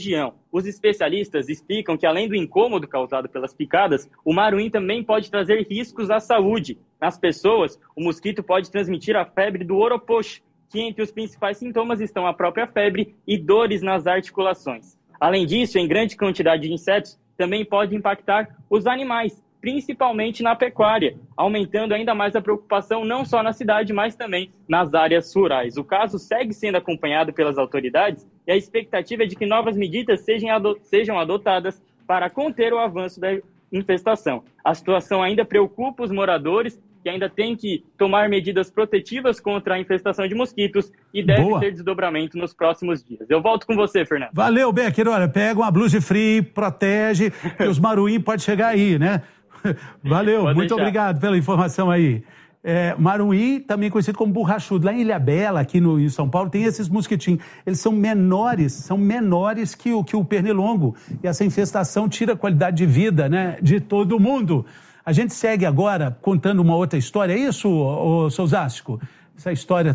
Os especialistas explicam que, além do incômodo causado pelas picadas, o maruim também pode trazer riscos à saúde. Nas pessoas, o mosquito pode transmitir a febre do oropox, que entre os principais sintomas estão a própria febre e dores nas articulações. Além disso, em grande quantidade de insetos, também pode impactar os animais, principalmente na pecuária, aumentando ainda mais a preocupação não só na cidade, mas também nas áreas rurais. O caso segue sendo acompanhado pelas autoridades e a expectativa é de que novas medidas sejam adotadas para conter o avanço da infestação. A situação ainda preocupa os moradores, que ainda têm que tomar medidas protetivas contra a infestação de mosquitos e deve ter desdobramento nos próximos dias. Eu volto com você, Fernando. Valeu, Becker. Olha, pega uma blusa de frio, protege, que os maruim podem chegar aí, né? Valeu, Pode muito deixar. obrigado pela informação aí. Maruim, também conhecido como borrachudo. Lá em Ilhabela, aqui em São Paulo, tem esses mosquitinhos. Eles são menores que o pernilongo. E essa infestação tira a qualidade de vida, né, de todo mundo. A gente segue agora contando uma outra história. É isso, Souzástico? Essa história...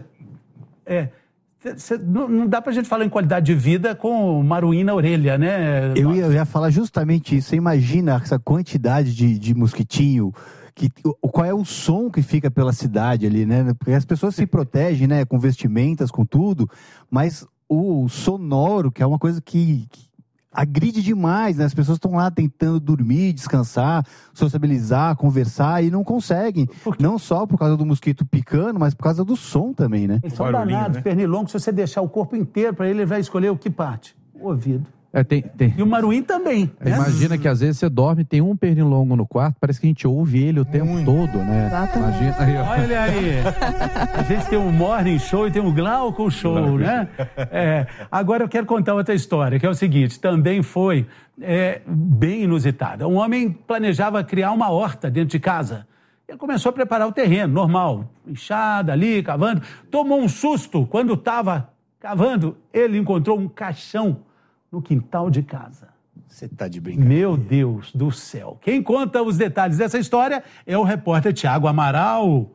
Não dá pra gente falar em qualidade de vida com maruim na orelha, né? Eu ia falar justamente isso. Você imagina essa quantidade de mosquitinho, qual é o som que fica pela cidade ali, né? Porque as pessoas se protegem, né? Com vestimentas, com tudo, mas o sonoro, que é uma coisa que agride demais, né? As pessoas estão lá tentando dormir, descansar, sociabilizar, conversar e não conseguem. Não só por causa do mosquito picando, mas por causa do som também, né? Eles são danados, pernilongo, se você deixar o corpo inteiro para ele vai escolher o que parte? O ouvido. E o maruim também. Imagina que às vezes você dorme, tem um pernilongo no quarto, parece que a gente ouve ele o tempo todo, né? Exatamente. Imagina aí, ó. Olha aí. A gente tem um morning show e tem um Glauco show, né? Agora eu quero contar outra história, que é o seguinte, também foi bem inusitada. Um homem planejava criar uma horta dentro de casa. Ele começou a preparar o terreno, normal, enxada ali, cavando. Tomou um susto quando estava cavando, ele encontrou um caixão no quintal de casa. Você tá de brincadeira. Meu Deus do céu. Quem conta os detalhes dessa história é o repórter Tiago Amaral.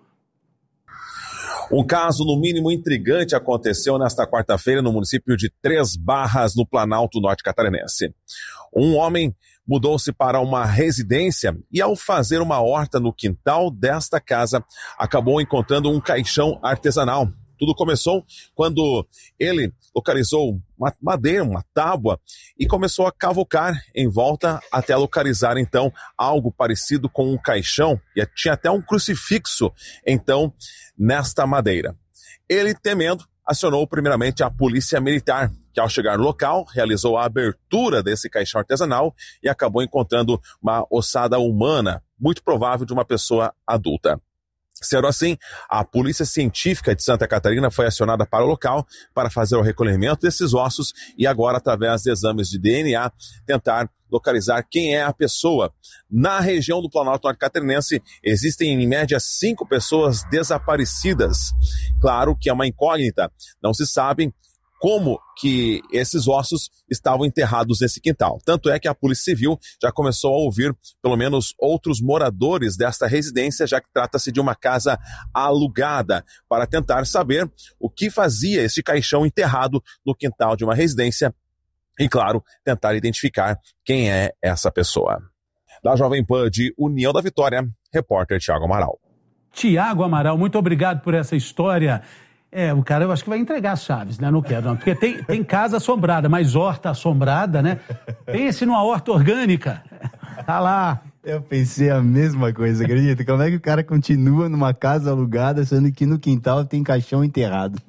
Um caso, no mínimo, intrigante aconteceu nesta quarta-feira no município de Três Barras, no Planalto Norte Catarinense. Um homem mudou-se para uma residência e, ao fazer uma horta no quintal desta casa, acabou encontrando um caixão artesanal. Tudo começou quando ele localizou uma madeira, uma tábua, e começou a cavucar em volta até localizar, então, algo parecido com um caixão, e tinha até um crucifixo, então, nesta madeira. Ele, temendo, acionou primeiramente a polícia militar, que ao chegar no local, realizou a abertura desse caixão artesanal e acabou encontrando uma ossada humana, muito provável de uma pessoa adulta. Sendo assim, a Polícia Científica de Santa Catarina foi acionada para o local para fazer o recolhimento desses ossos e agora, através de exames de DNA, tentar localizar quem é a pessoa. Na região do Planalto Norte Catarinense, existem em média 5 pessoas desaparecidas. Claro que é uma incógnita, não se sabe como que esses ossos estavam enterrados nesse quintal. Tanto é que a Polícia Civil já começou a ouvir pelo menos outros moradores desta residência, já que trata-se de uma casa alugada, para tentar saber o que fazia esse caixão enterrado no quintal de uma residência e, claro, tentar identificar quem é essa pessoa. Da Jovem Pan de União da Vitória, repórter Tiago Amaral. Tiago Amaral, muito obrigado por essa história. O cara eu acho que vai entregar as chaves, né? Não quero, não. Porque tem casa assombrada, mas horta assombrada, né? Pense numa horta orgânica. Tá lá. Eu pensei a mesma coisa, acredita? Como é que o cara continua numa casa alugada, sendo que no quintal tem caixão enterrado?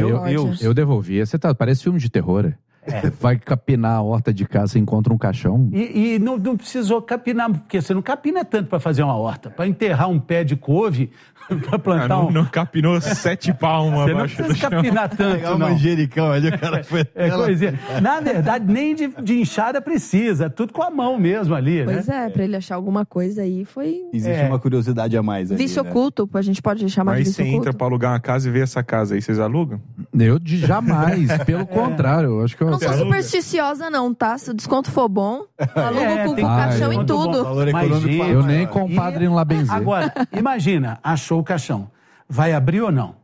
Eu devolvi. Parece filme de terror. Vai capinar a horta de casa e encontra um caixão. E não precisou capinar, porque você não capina tanto para fazer uma horta. Para enterrar um pé de couve, para plantar não capinou 7 palmas abaixo do chão. Você não precisa capinar tanto, pegar um manjericão ali, o cara foi... coisinha. Na verdade, nem de enxada precisa. Tudo com a mão mesmo ali, Pois né? para ele achar alguma coisa aí foi... Existe uma curiosidade a mais ali, vício oculto, a gente pode chamar de Mas vício você oculto. entra pra alugar uma casa e vê essa casa aí, vocês alugam? Eu jamais, pelo contrário, eu acho que Não sou supersticiosa não, tá? Se o desconto for bom, alugo com o caixão e tudo. Eu nem compadre lá benzer. Agora, imagina, achou o caixão. Vai abrir ou não?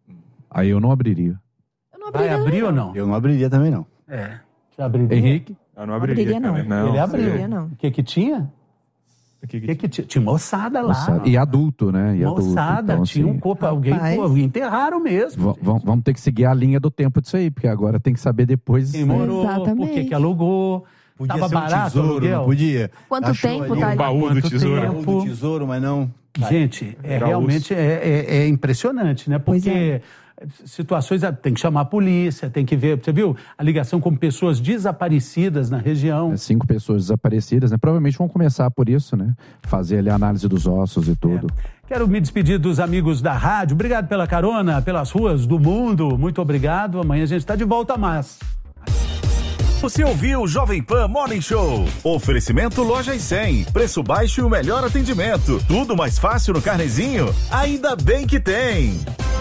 Aí eu não abriria. Vai abrir ou não? Eu não abriria também, não. Já abriria. Henrique? Eu não abriria, não. cara. Ele abriu. Abriria, não. O que tinha? O que tinha? Tinha moçada lá. Moçada. E adulto, né? E Moçada, então, tinha assim, um corpo, alguém enterraram mesmo. Vamos ter que seguir a linha do tempo disso aí, porque agora tem que saber depois... Quem morou, por que alugou... Podia Tava ser um barato o tesouro, aluguel? não podia? Quanto Achou tempo ali tá um ali? baú do Quanto tesouro. tempo? Baú do tesouro, mas não... Gente, Era realmente osso. é impressionante, né? Porque situações, tem que chamar a polícia, tem que ver... Você viu a ligação com pessoas desaparecidas na região? 5 pessoas desaparecidas, né? Provavelmente vão começar por isso, né? Fazer ali a análise dos ossos e tudo. Quero me despedir dos amigos da rádio. Obrigado pela carona, pelas ruas do mundo. Muito obrigado. Amanhã a gente está de volta, mas... Você ouviu o Jovem Pan Morning Show. Oferecimento Lojas 100. Preço baixo e o melhor atendimento. Tudo mais fácil no Carnezinho? Ainda bem que tem.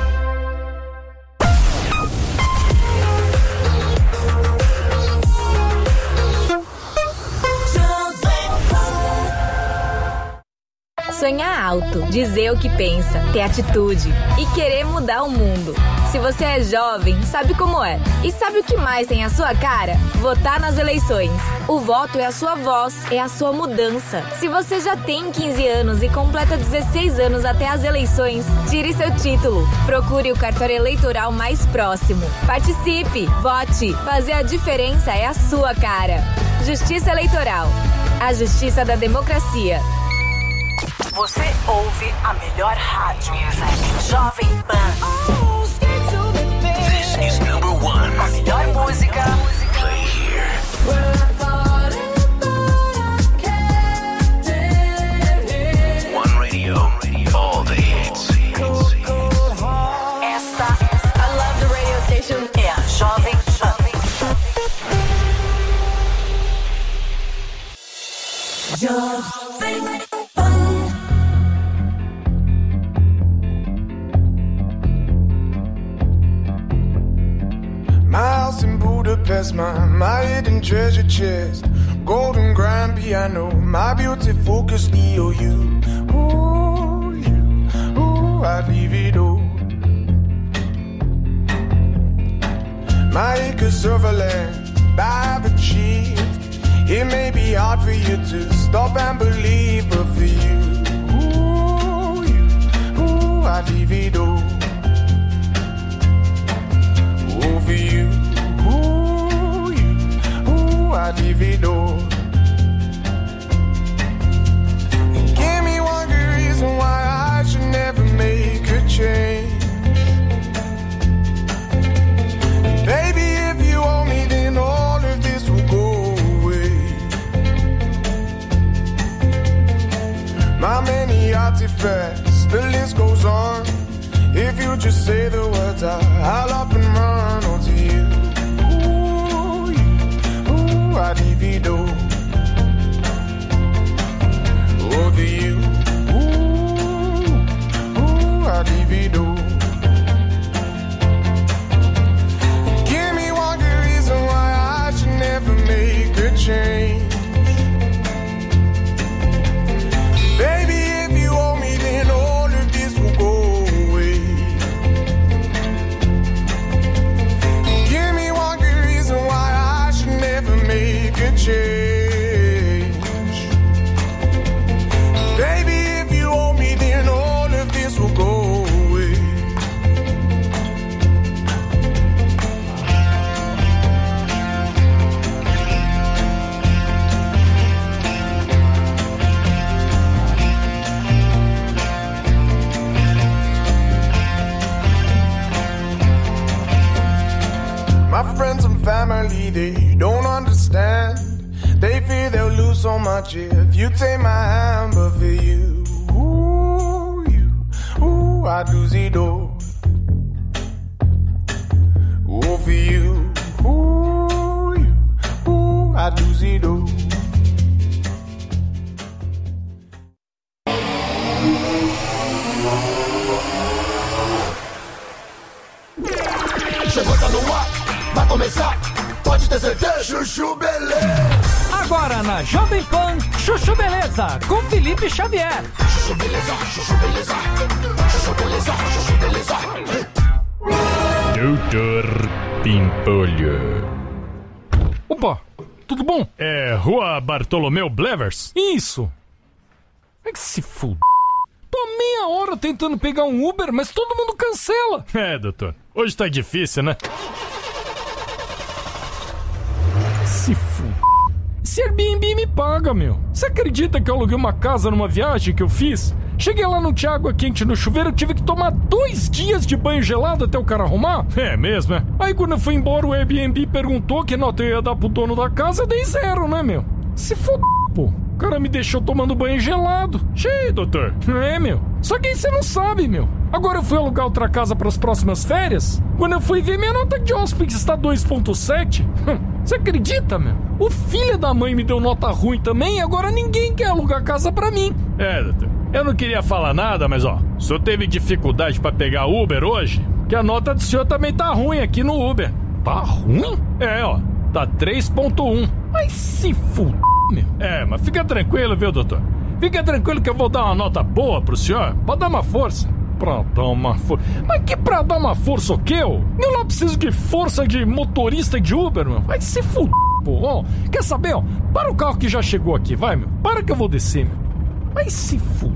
Sonhar alto, dizer o que pensa, ter atitude e querer mudar o mundo. Se você é jovem, sabe como é e sabe o que mais tem a sua cara? Votar nas eleições. O voto é a sua voz, é a sua mudança. Se você já tem 15 anos e completa 16 anos até as eleições, tire seu título. Procure o cartório eleitoral mais próximo. Participe, vote. Fazer a diferença é a sua cara. Justiça Eleitoral. A justiça da democracia. Você ouve a melhor rádio. Jovem Pan. This is number one. A melhor música. Play here. One radio. All the hits. Esta, I love the radio station. É a Jovem Pan. Jovem My house in Budapest, my hidden treasure chest, golden grand piano, my beauty focus EOU. Ooh, I'd leave it all. My acres of land I've achieved. It may be hard for you to stop and believe, but for you, I'd leave it all. For you, I'd leave it all. And give me one good reason why I should never make a change. Baby, if you owe me, then all of this will go away. My many artifacts, the list goes on. If you just say the words, I'll up and run onto you. I'd leave it all. Over you. I'd leave it all. Give me one good reason why I should never make a change. Baby, if you owe me, then all of this will go. Change. Baby, if you owe me, then all of this will go away. My friends and family, they don't understand. They fear they'll lose so much if you take my hand, but for you, I'd lose it all. Oh, for you, I'd lose it all. Chegou, tá no ar, vai começar, pode ter certeza. Chuchu Beleza. Agora na Jovem Pan, Chuchu Beleza, com Felipe Xavier. Chuchu Beleza, Chuchu Beleza, Chuchu Beleza, Chuchu Beleza. Doutor Pimpolho. Opa, tudo bom? É Rua Bartolomeu Blevers? Isso. É que se fuder. Tô há meia hora tentando pegar um Uber, mas todo mundo cancela. É, doutor. Hoje tá difícil, né? Se fuder. Esse Airbnb me paga, meu. Você acredita que eu aluguei uma casa numa viagem que eu fiz? Cheguei lá no Água Quente no chuveiro, eu tive que tomar 2 dias de banho gelado até o cara arrumar. É mesmo, é? Aí quando eu fui embora, o Airbnb perguntou que nota eu ia dar pro dono da casa, eu dei 0, né, meu? Se foda, pô. O cara me deixou tomando banho gelado. Cheio, doutor. É, meu. Só que aí você não sabe, meu. Agora eu fui alugar outra casa pras próximas férias. Quando eu fui ver, minha nota de hóspede está 2.7. Você acredita, meu? O filho da mãe me deu nota ruim também e agora ninguém quer alugar casa pra mim. É, doutor. Eu não queria falar nada, mas ó, o senhor teve dificuldade pra pegar Uber hoje? Que a nota do senhor também tá ruim aqui no Uber. Tá ruim? É, ó, tá 3.1. Mas se fuder, meu. É, mas fica tranquilo, viu, doutor? Fica tranquilo que eu vou dar uma nota boa pro senhor. Pode dar uma força. Pra dar uma força. Mas que pra dar uma força o quê, ô? Eu não preciso de força de motorista de Uber, meu. Vai se fuder, pô. Ó, quer saber, ó? Para o carro que já chegou aqui, vai, meu. Para que eu vou descer, meu. Vai se fuder.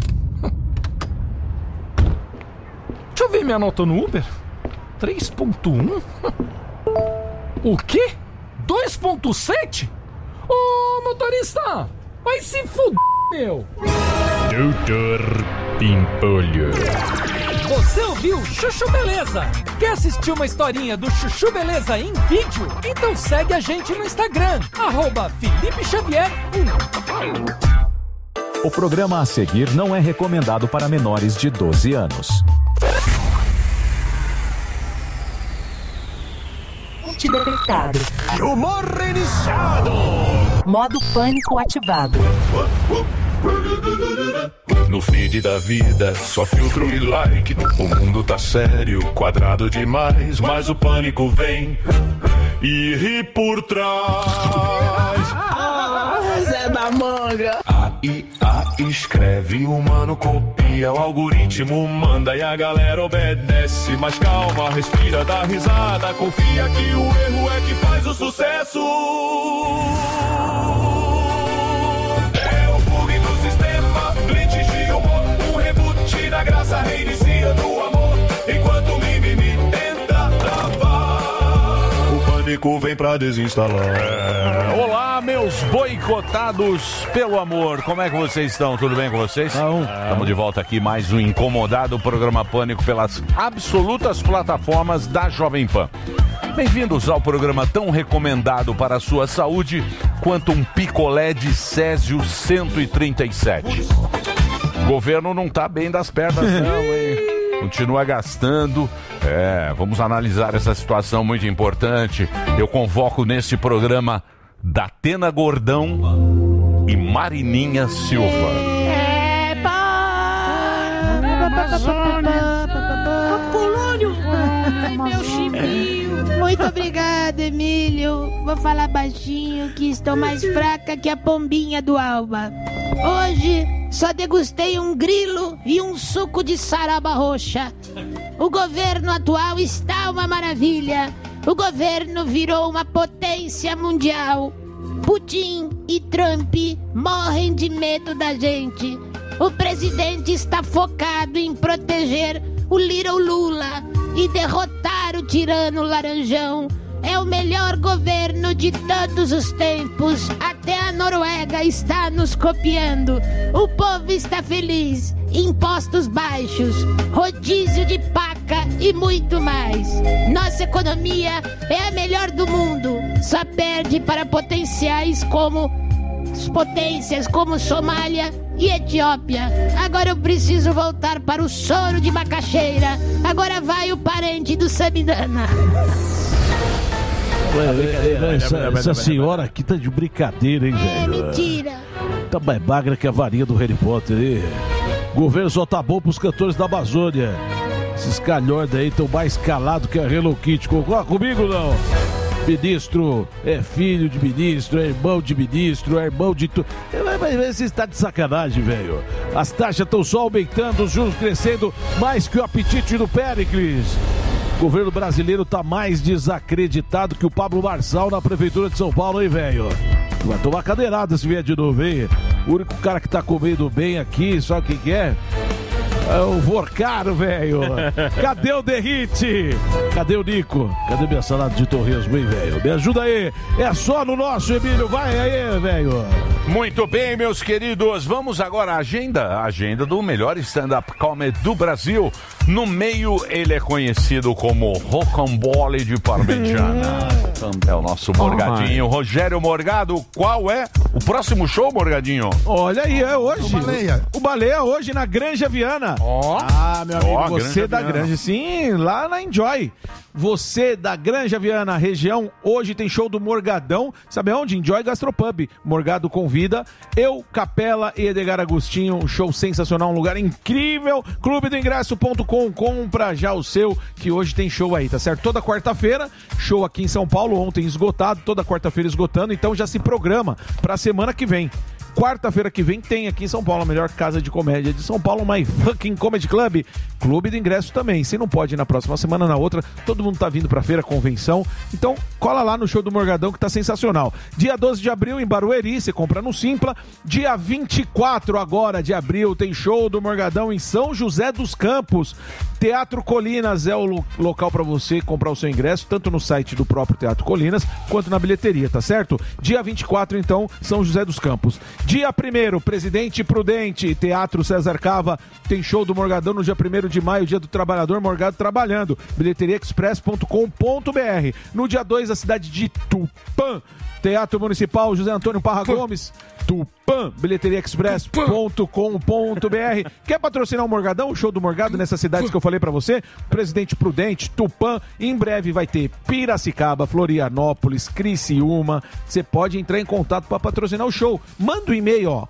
Deixa eu ver minha nota no Uber. 3.1? O quê? 2.7? Ô, motorista! Vai se fuder, meu! Doutor Pimpolho. Você ouviu Chuchu Beleza? Quer assistir uma historinha do Chuchu Beleza em vídeo? Então segue a gente no Instagram, @FelipeXavier1. O programa a seguir não é recomendado para menores de 12 anos. Detectado. Humor iniciado. Modo pânico ativado. No feed da vida, só filtro e like. O mundo tá sério, quadrado demais. Mas o pânico vem e ri por trás. Zé da Manga. A IA escreve, o humano copia, o algoritmo manda e a galera obedece. Mas calma, respira, dá risada, confia que o erro é que faz o sucesso. É o bug do sistema, glitch de humor, um reboot da graça reinicia do amor, enquanto o mimimi tenta travar. O pânico vem pra desinstalar. Olá, meus boicotados pelo amor. Como é que vocês estão? Tudo bem com vocês? Estamos de volta aqui, mais um incomodado programa Pânico pelas absolutas plataformas da Jovem Pan. Bem-vindos ao programa tão recomendado para a sua saúde quanto um picolé de Césio 137. O governo não tá bem das pernas não, hein? Continua gastando. Vamos analisar essa situação muito importante. Eu convoco nesse programa Datena Gordão e Marininha Silva. Apolônio! Ai, meu chimbinho! Muito obrigada, Emílio. Vou falar baixinho que estou mais fraca que a pombinha do Alba. Hoje só degustei um grilo e um suco de saraba roxa. O governo atual está uma maravilha. O governo virou uma potência mundial. Putin e Trump morrem de medo da gente. O presidente está focado em proteger o Little Lula e derrotar o tirano Laranjão. É o melhor governo de todos os tempos. Até a Noruega está nos copiando. O povo está feliz. Impostos baixos, rodízio de paca e muito mais. Nossa economia é a melhor do mundo. Só perde para potências como Somália e Etiópia. Agora eu preciso voltar para o soro de macaxeira. Agora vai o parente do Samidana. Essa senhora aqui tá de brincadeira, hein, velho? É mentira. Tá mais magra que a varinha do Harry Potter, hein? O governo só tá bom pros cantores da Amazônia. Esses calhorda aí tão mais calados que a Hello Kitty. Concorda comigo, não? Ministro é filho de ministro, é irmão de ministro, é irmão de tudo. Mas você está de sacanagem, velho. As taxas estão só aumentando, os juros crescendo mais que o apetite do Péricles. O governo brasileiro tá mais desacreditado que o Pablo Marçal na prefeitura de São Paulo, hein, velho? Vai tomar cadeirada se vier de novo, hein? O único cara que tá comendo bem aqui, sabe quem que é? É o Vorcaro, velho. Cadê o Derrite? Cadê o Nico? Cadê minha salada de torresmo, hein, velho? Me ajuda aí. É só no nosso, Emílio. Vai aí, velho. Muito bem, meus queridos. Vamos agora à agenda. A agenda do melhor stand-up comedy do Brasil. No meio, ele é conhecido como Rocambole de Parmegiana. É o nosso Morgadinho. Rogério Morgado, qual é o próximo show, Morgadinho? Olha aí, é hoje. O Baleia. O Baleia hoje na Granja Viana. Meu amigo, você da Granja, sim, lá na Enjoy. Você da Granja Viana, região, hoje tem show do Morgadão. Sabe onde? Enjoy Gastropub. Morgado convida. Eu, Capela e Edgar Agostinho. Um show sensacional, um lugar incrível. clubedoingresso.com. Compra já o seu, que hoje tem show aí, tá certo? Toda quarta-feira, show aqui em São Paulo. Ontem esgotado, toda quarta-feira esgotando. Então já se programa pra semana que vem. Quarta-feira que vem tem aqui em São Paulo a melhor casa de comédia de São Paulo, My Fucking Comedy Club. Clube do ingresso também. Se não pode ir na próxima semana, na outra, todo mundo tá vindo pra feira, convenção. Então, cola lá no show do Morgadão que tá sensacional. Dia 12 de abril em Barueri, você compra no Simpla. Dia 24 agora de abril tem show do Morgadão em São José dos Campos. Teatro Colinas é o local pra você comprar o seu ingresso, tanto no site do próprio Teatro Colinas, quanto na bilheteria, tá certo? Dia 24, então, São José dos Campos. Dia 1º, Presidente Prudente, Teatro César Cava, tem show do Morgadão no dia 1º de maio, dia do trabalhador, Morgado trabalhando, bilheteriaexpress.com.br. No dia 2, a cidade de Tupã, Teatro Municipal José Antônio Parra Gomes, Tupã, bilheteriaexpress.com.br. Quer patrocinar o Morgadão, o show do Morgado nessas cidades que eu falei pra você? Presidente Prudente, Tupã, em breve vai ter Piracicaba, Florianópolis, Criciúma. Você pode entrar em contato para patrocinar o show. Manda um e-mail, ó,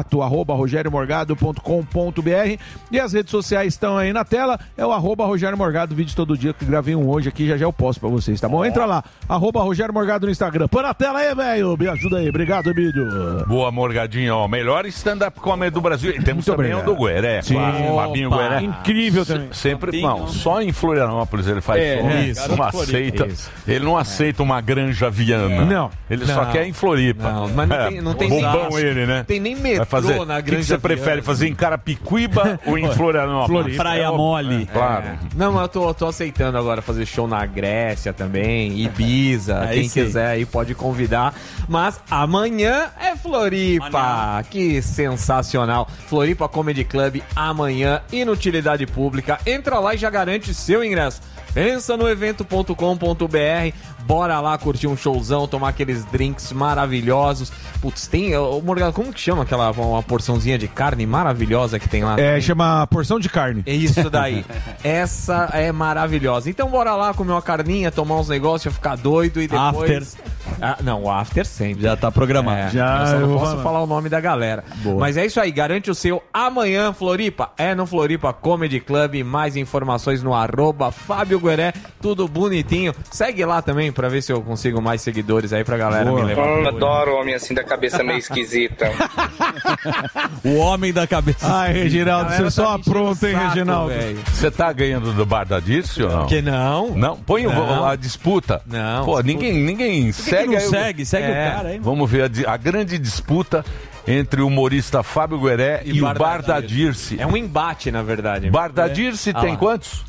contato@rogeriomorgado.com.br, e as redes sociais estão aí na tela, é o @RogérioMorgado, vídeo todo dia, que gravei um hoje aqui, já eu posto pra vocês, tá bom? Entra lá, @RogérioMorgado no Instagram. Põe na tela aí, velho, me ajuda aí, obrigado, Emílio. Boa, Morgadinho, ó, melhor stand-up comedy do Brasil. E temos Muito também obrigado. o do Gueré, Sim. claro, Fabinho Opa, Gueré. incrível também. Sempre, não, só em Florianópolis ele faz som. Isso. Não aceita, ele não aceita uma Granja Viana. Não. Ele só Não. quer em Floripa. Não, mas não tem Bobão nem- ele, né? não tem nem metrô Vai fazer, na O que Granja você prefere Viana? fazer em Carapicuíba ou em Florianópolis? Praia Mole. Claro. Não, mas eu tô aceitando agora fazer show na Grécia também, Ibiza. Aí Quem sim. quiser aí pode convidar. Mas amanhã é Floripa. Que sensacional. Floripa Comedy Club amanhã, inutilidade pública. Entra lá e já garante seu ingresso. Pensa no evento.com.br. Bora lá curtir um showzão, tomar aqueles drinks maravilhosos. Putz, tem... Ô, Morgado, como que chama aquela uma porçãozinha de carne maravilhosa que tem lá? Chama porção de carne. É isso daí. Essa é maravilhosa. Então bora lá comer uma carninha, tomar uns negócios, ficar doido e depois... não, o after sempre. Já tá programado. Eu só não posso falar o nome da galera. Boa. Mas é isso aí, garante o seu amanhã, Floripa. É no Floripa Comedy Club. Mais informações no @Fábio Gueré. Tudo bonitinho. Segue lá também pra ver se eu consigo mais seguidores aí pra galera me levar. Eu adoro homem assim da cabeça meio esquisita. O homem da cabeça. Ai, Reginaldo, você só apronta, hein, Reginaldo? Você tá ganhando do Bar da Dirce ou não? Que não. Não? Põe Não. a disputa. Não. Pô, ninguém Por que segue. não aí o- segue? Segue o cara aí. Vamos ver a grande disputa entre o humorista Fábio Gueré e o Bar da Dirce. É um embate, na verdade. Bar da Dirce Ah tem lá. quantos?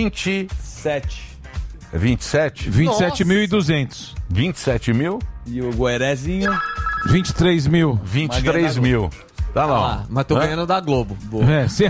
7. 27? 27.200. 27 mil? E o Guerezinho? 23 mil. 23 mil. Tá lá. Mas tô Hã? ganhando da Globo. Boa. É, se...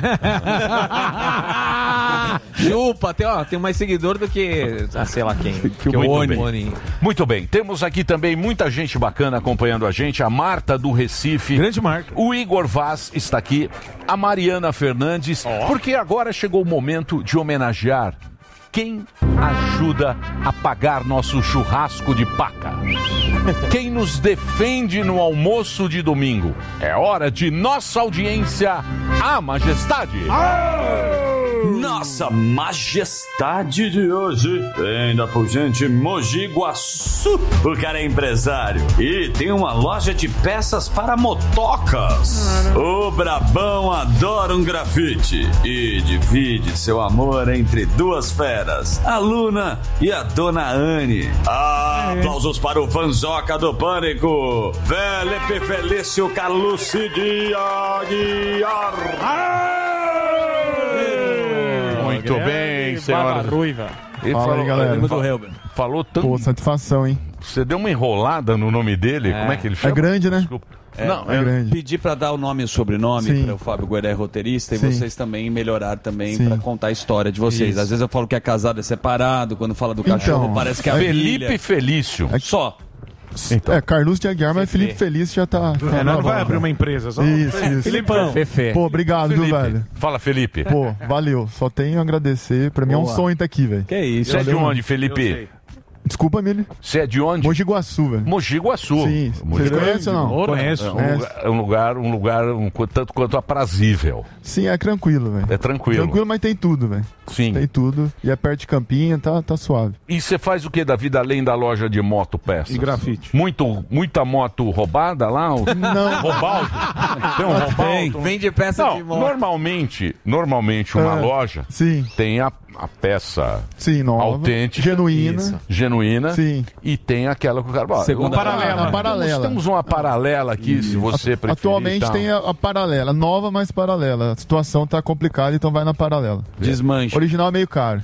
Chupa, tem mais seguidor do que... sei lá quem. Que o Muito bem. Boninho. Muito bem, temos aqui também muita gente bacana acompanhando a gente. A Marta do Recife. Grande Marta. O Igor Vaz está aqui. A Mariana Fernandes. Porque agora chegou o momento de homenagear quem ajuda a pagar nosso churrasco de paca. Quem nos defende no almoço de domingo. É hora de nossa audiência, a Majestade. Nossa majestade de hoje vem da pujante Mogi Guaçu. O cara é empresário e tem uma loja de peças para motocas. O O Brabão adora um grafite e divide seu amor entre duas feras, a Luna e a Dona Anne. Aplausos para o fanzoca do Pânico, Felipe Felício Calucidi Aguiar. Muito bem, senhora. Ruiva. Fala aí, galera. Falou tanto. Pô, satisfação, hein? Você deu uma enrolada no nome dele. Como é que ele chama? É grande, né? Desculpa. Não, é grande. Pedi pra dar o nome e o sobrenome para o Fábio Gueré, roteirista, e vocês também melhorar também pra contar a história de vocês. Isso. Às vezes eu falo que é casado, é separado, quando fala do cachorro parece que é a Felipe filha. Felício. Só. Então. Carlos de Aguiar, mas Felipe Felício já tá... não vai abrir uma empresa, só. Isso. Filipão. Pô, obrigado, Felipe. viu, velho? Fala, Felipe. Pô, valeu. Só tenho a agradecer. Pra mim é um Boa. sonho estar aqui, velho. Que isso. Você é de onde, Felipe? Desculpa, Emílio. Você é de onde? Mogi Guaçu, velho. Mogi Guaçu. Sim. Vocês conhecem ou não? Conheço. É um lugar tanto quanto aprazível. Sim, é tranquilo, velho. É tranquilo. Tranquilo, mas tem tudo, velho. Sim. Tem tudo. E é perto de Campinha, tá suave. E você faz o que da vida além da loja de moto peças? E grafite. Muita moto roubada lá? Não. Robaldo? Tem um Robaldo? Vende peça Não, de moto. normalmente uma loja tem a peça nova, autêntica, genuína, sim. E tem aquela que o cara... Segunda paralela. Nós temos uma paralela aqui, se você preferir. Atualmente tem a paralela, nova, mas paralela. A situação tá complicada, então vai na paralela. Desmanche. Original é meio caro.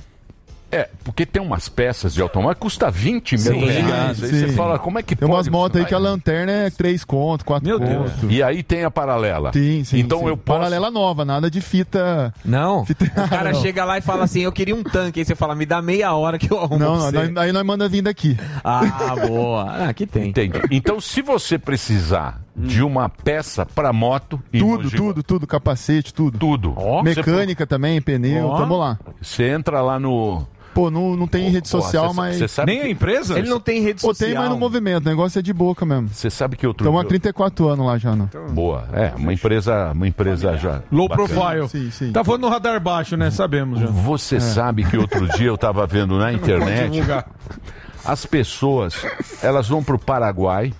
Porque tem umas peças de automóvel que custa 20 mil reais. Aí você fala, como é que tem pode? umas motos aí que a lanterna é 3 conto, 4 conto. E aí tem a paralela. Sim. Então eu posso... Paralela nova, nada de fita... Não, o cara Não. chega lá e fala assim, eu queria um tanque. Aí você fala, me dá meia hora que eu arrumo Não, pra você. aí nós manda vir daqui. Ah, boa. Aqui tem. Entendi. Então, se você precisar de uma peça pra moto... Tudo, capacete, tudo. Tudo. Mecânica também, pneu, tamo lá. Você entra lá no... Pô, não tem rede social, mas... Nem a empresa? Ele não tem rede social. Tem, mas no movimento. O negócio é de boca mesmo. Você sabe que outro... Estamos há 34 anos lá já, não? Boa. Uma empresa já... Low bacana. profile. Sim. Tá falando no radar baixo, né? Sabemos já. Você sabe que outro dia eu tava vendo na internet... divulgar. As pessoas, elas vão pro Paraguai,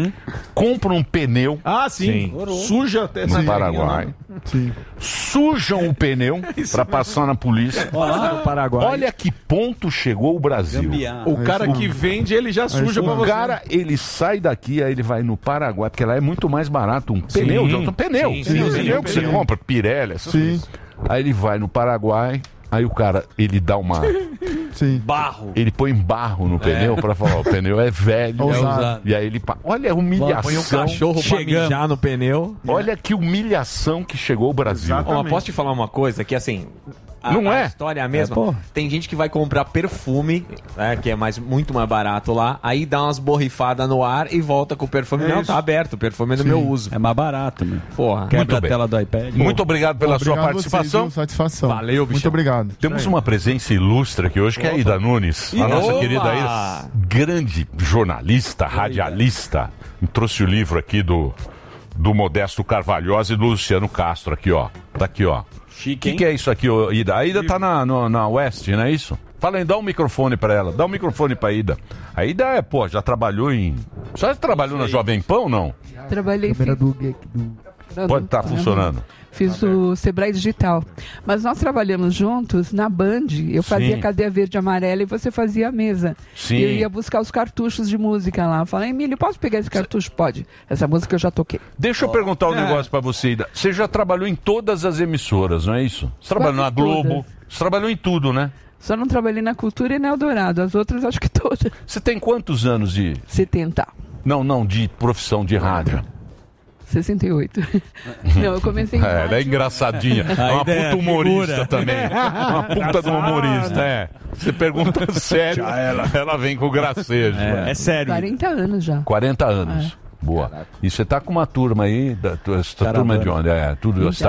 compram um pneu... Ah, sim. Suja até no Paraguai. Sim. Sujam o pneu pra passar na polícia. No Paraguai. Olha que ponto chegou o Brasil. O cara que vende, ele já suja pra O você. cara, ele sai daqui, aí ele vai no Paraguai, porque lá é muito mais barato um pneu. Pneu que você compra, Pirelli, essas coisas. Aí ele vai no Paraguai, aí o cara, ele dá uma... Barro. Ele põe barro no pneu pra falar, o pneu é velho. usado. E aí ele... Olha a humilhação. Põe um cachorro pra mijar no pneu. Olha que humilhação que chegou o Brasil. Ó, posso te falar uma coisa? Que assim... A história é a mesma. Tem gente que vai comprar perfume, né, que é muito mais barato lá, aí dá umas borrifadas no ar e volta com o perfume. Não, tá aberto, o perfume é do meu uso. É mais barato, meu. Porra. Quebra a tela do iPad. Muito obrigado pela sua participação. Vocês, satisfação. Valeu, bicho. Muito obrigado. Temos uma presença ilustre aqui hoje, que é a Ida Nunes. A nossa querida Ida, grande jornalista, radialista. Trouxe o livro aqui do Modesto Carvalhosa e do Luciano Castro aqui, ó. Tá aqui, ó. O que é isso aqui, Ida? A Ida tá na West, não é isso? Fala aí, dá um microfone pra ela. Dá um microfone pra Ida. A Ida já trabalhou em... Já trabalhou na Jovem Pan ou não? Trabalhei... Pode estar funcionando. Fiz o Sebrae Digital. Mas nós trabalhamos juntos na Band. Eu fazia cadeia verde e amarela e você fazia a mesa. Sim. E eu ia buscar os cartuchos de música lá. Eu falei, Emílio, posso pegar esse cartucho? Pode. Essa música eu já toquei. Deixa eu perguntar um negócio pra você, Ida. Você já trabalhou em todas as emissoras, não é isso? Você trabalhou na Globo. Você trabalhou em tudo, né? Só não trabalhei na Cultura e na Eldorado. As outras acho que todas. Você tem quantos anos de... 70. Não, de profissão de rádio. 68. Não, eu comecei em ela é engraçadinha. É uma puta humorista também. Uma puta de um humorista, Você pergunta sério, ela vem com gracejo. É sério. 40 anos já. 40 anos. Boa. E você tá com uma turma aí, tua turma de onde? Tudo então,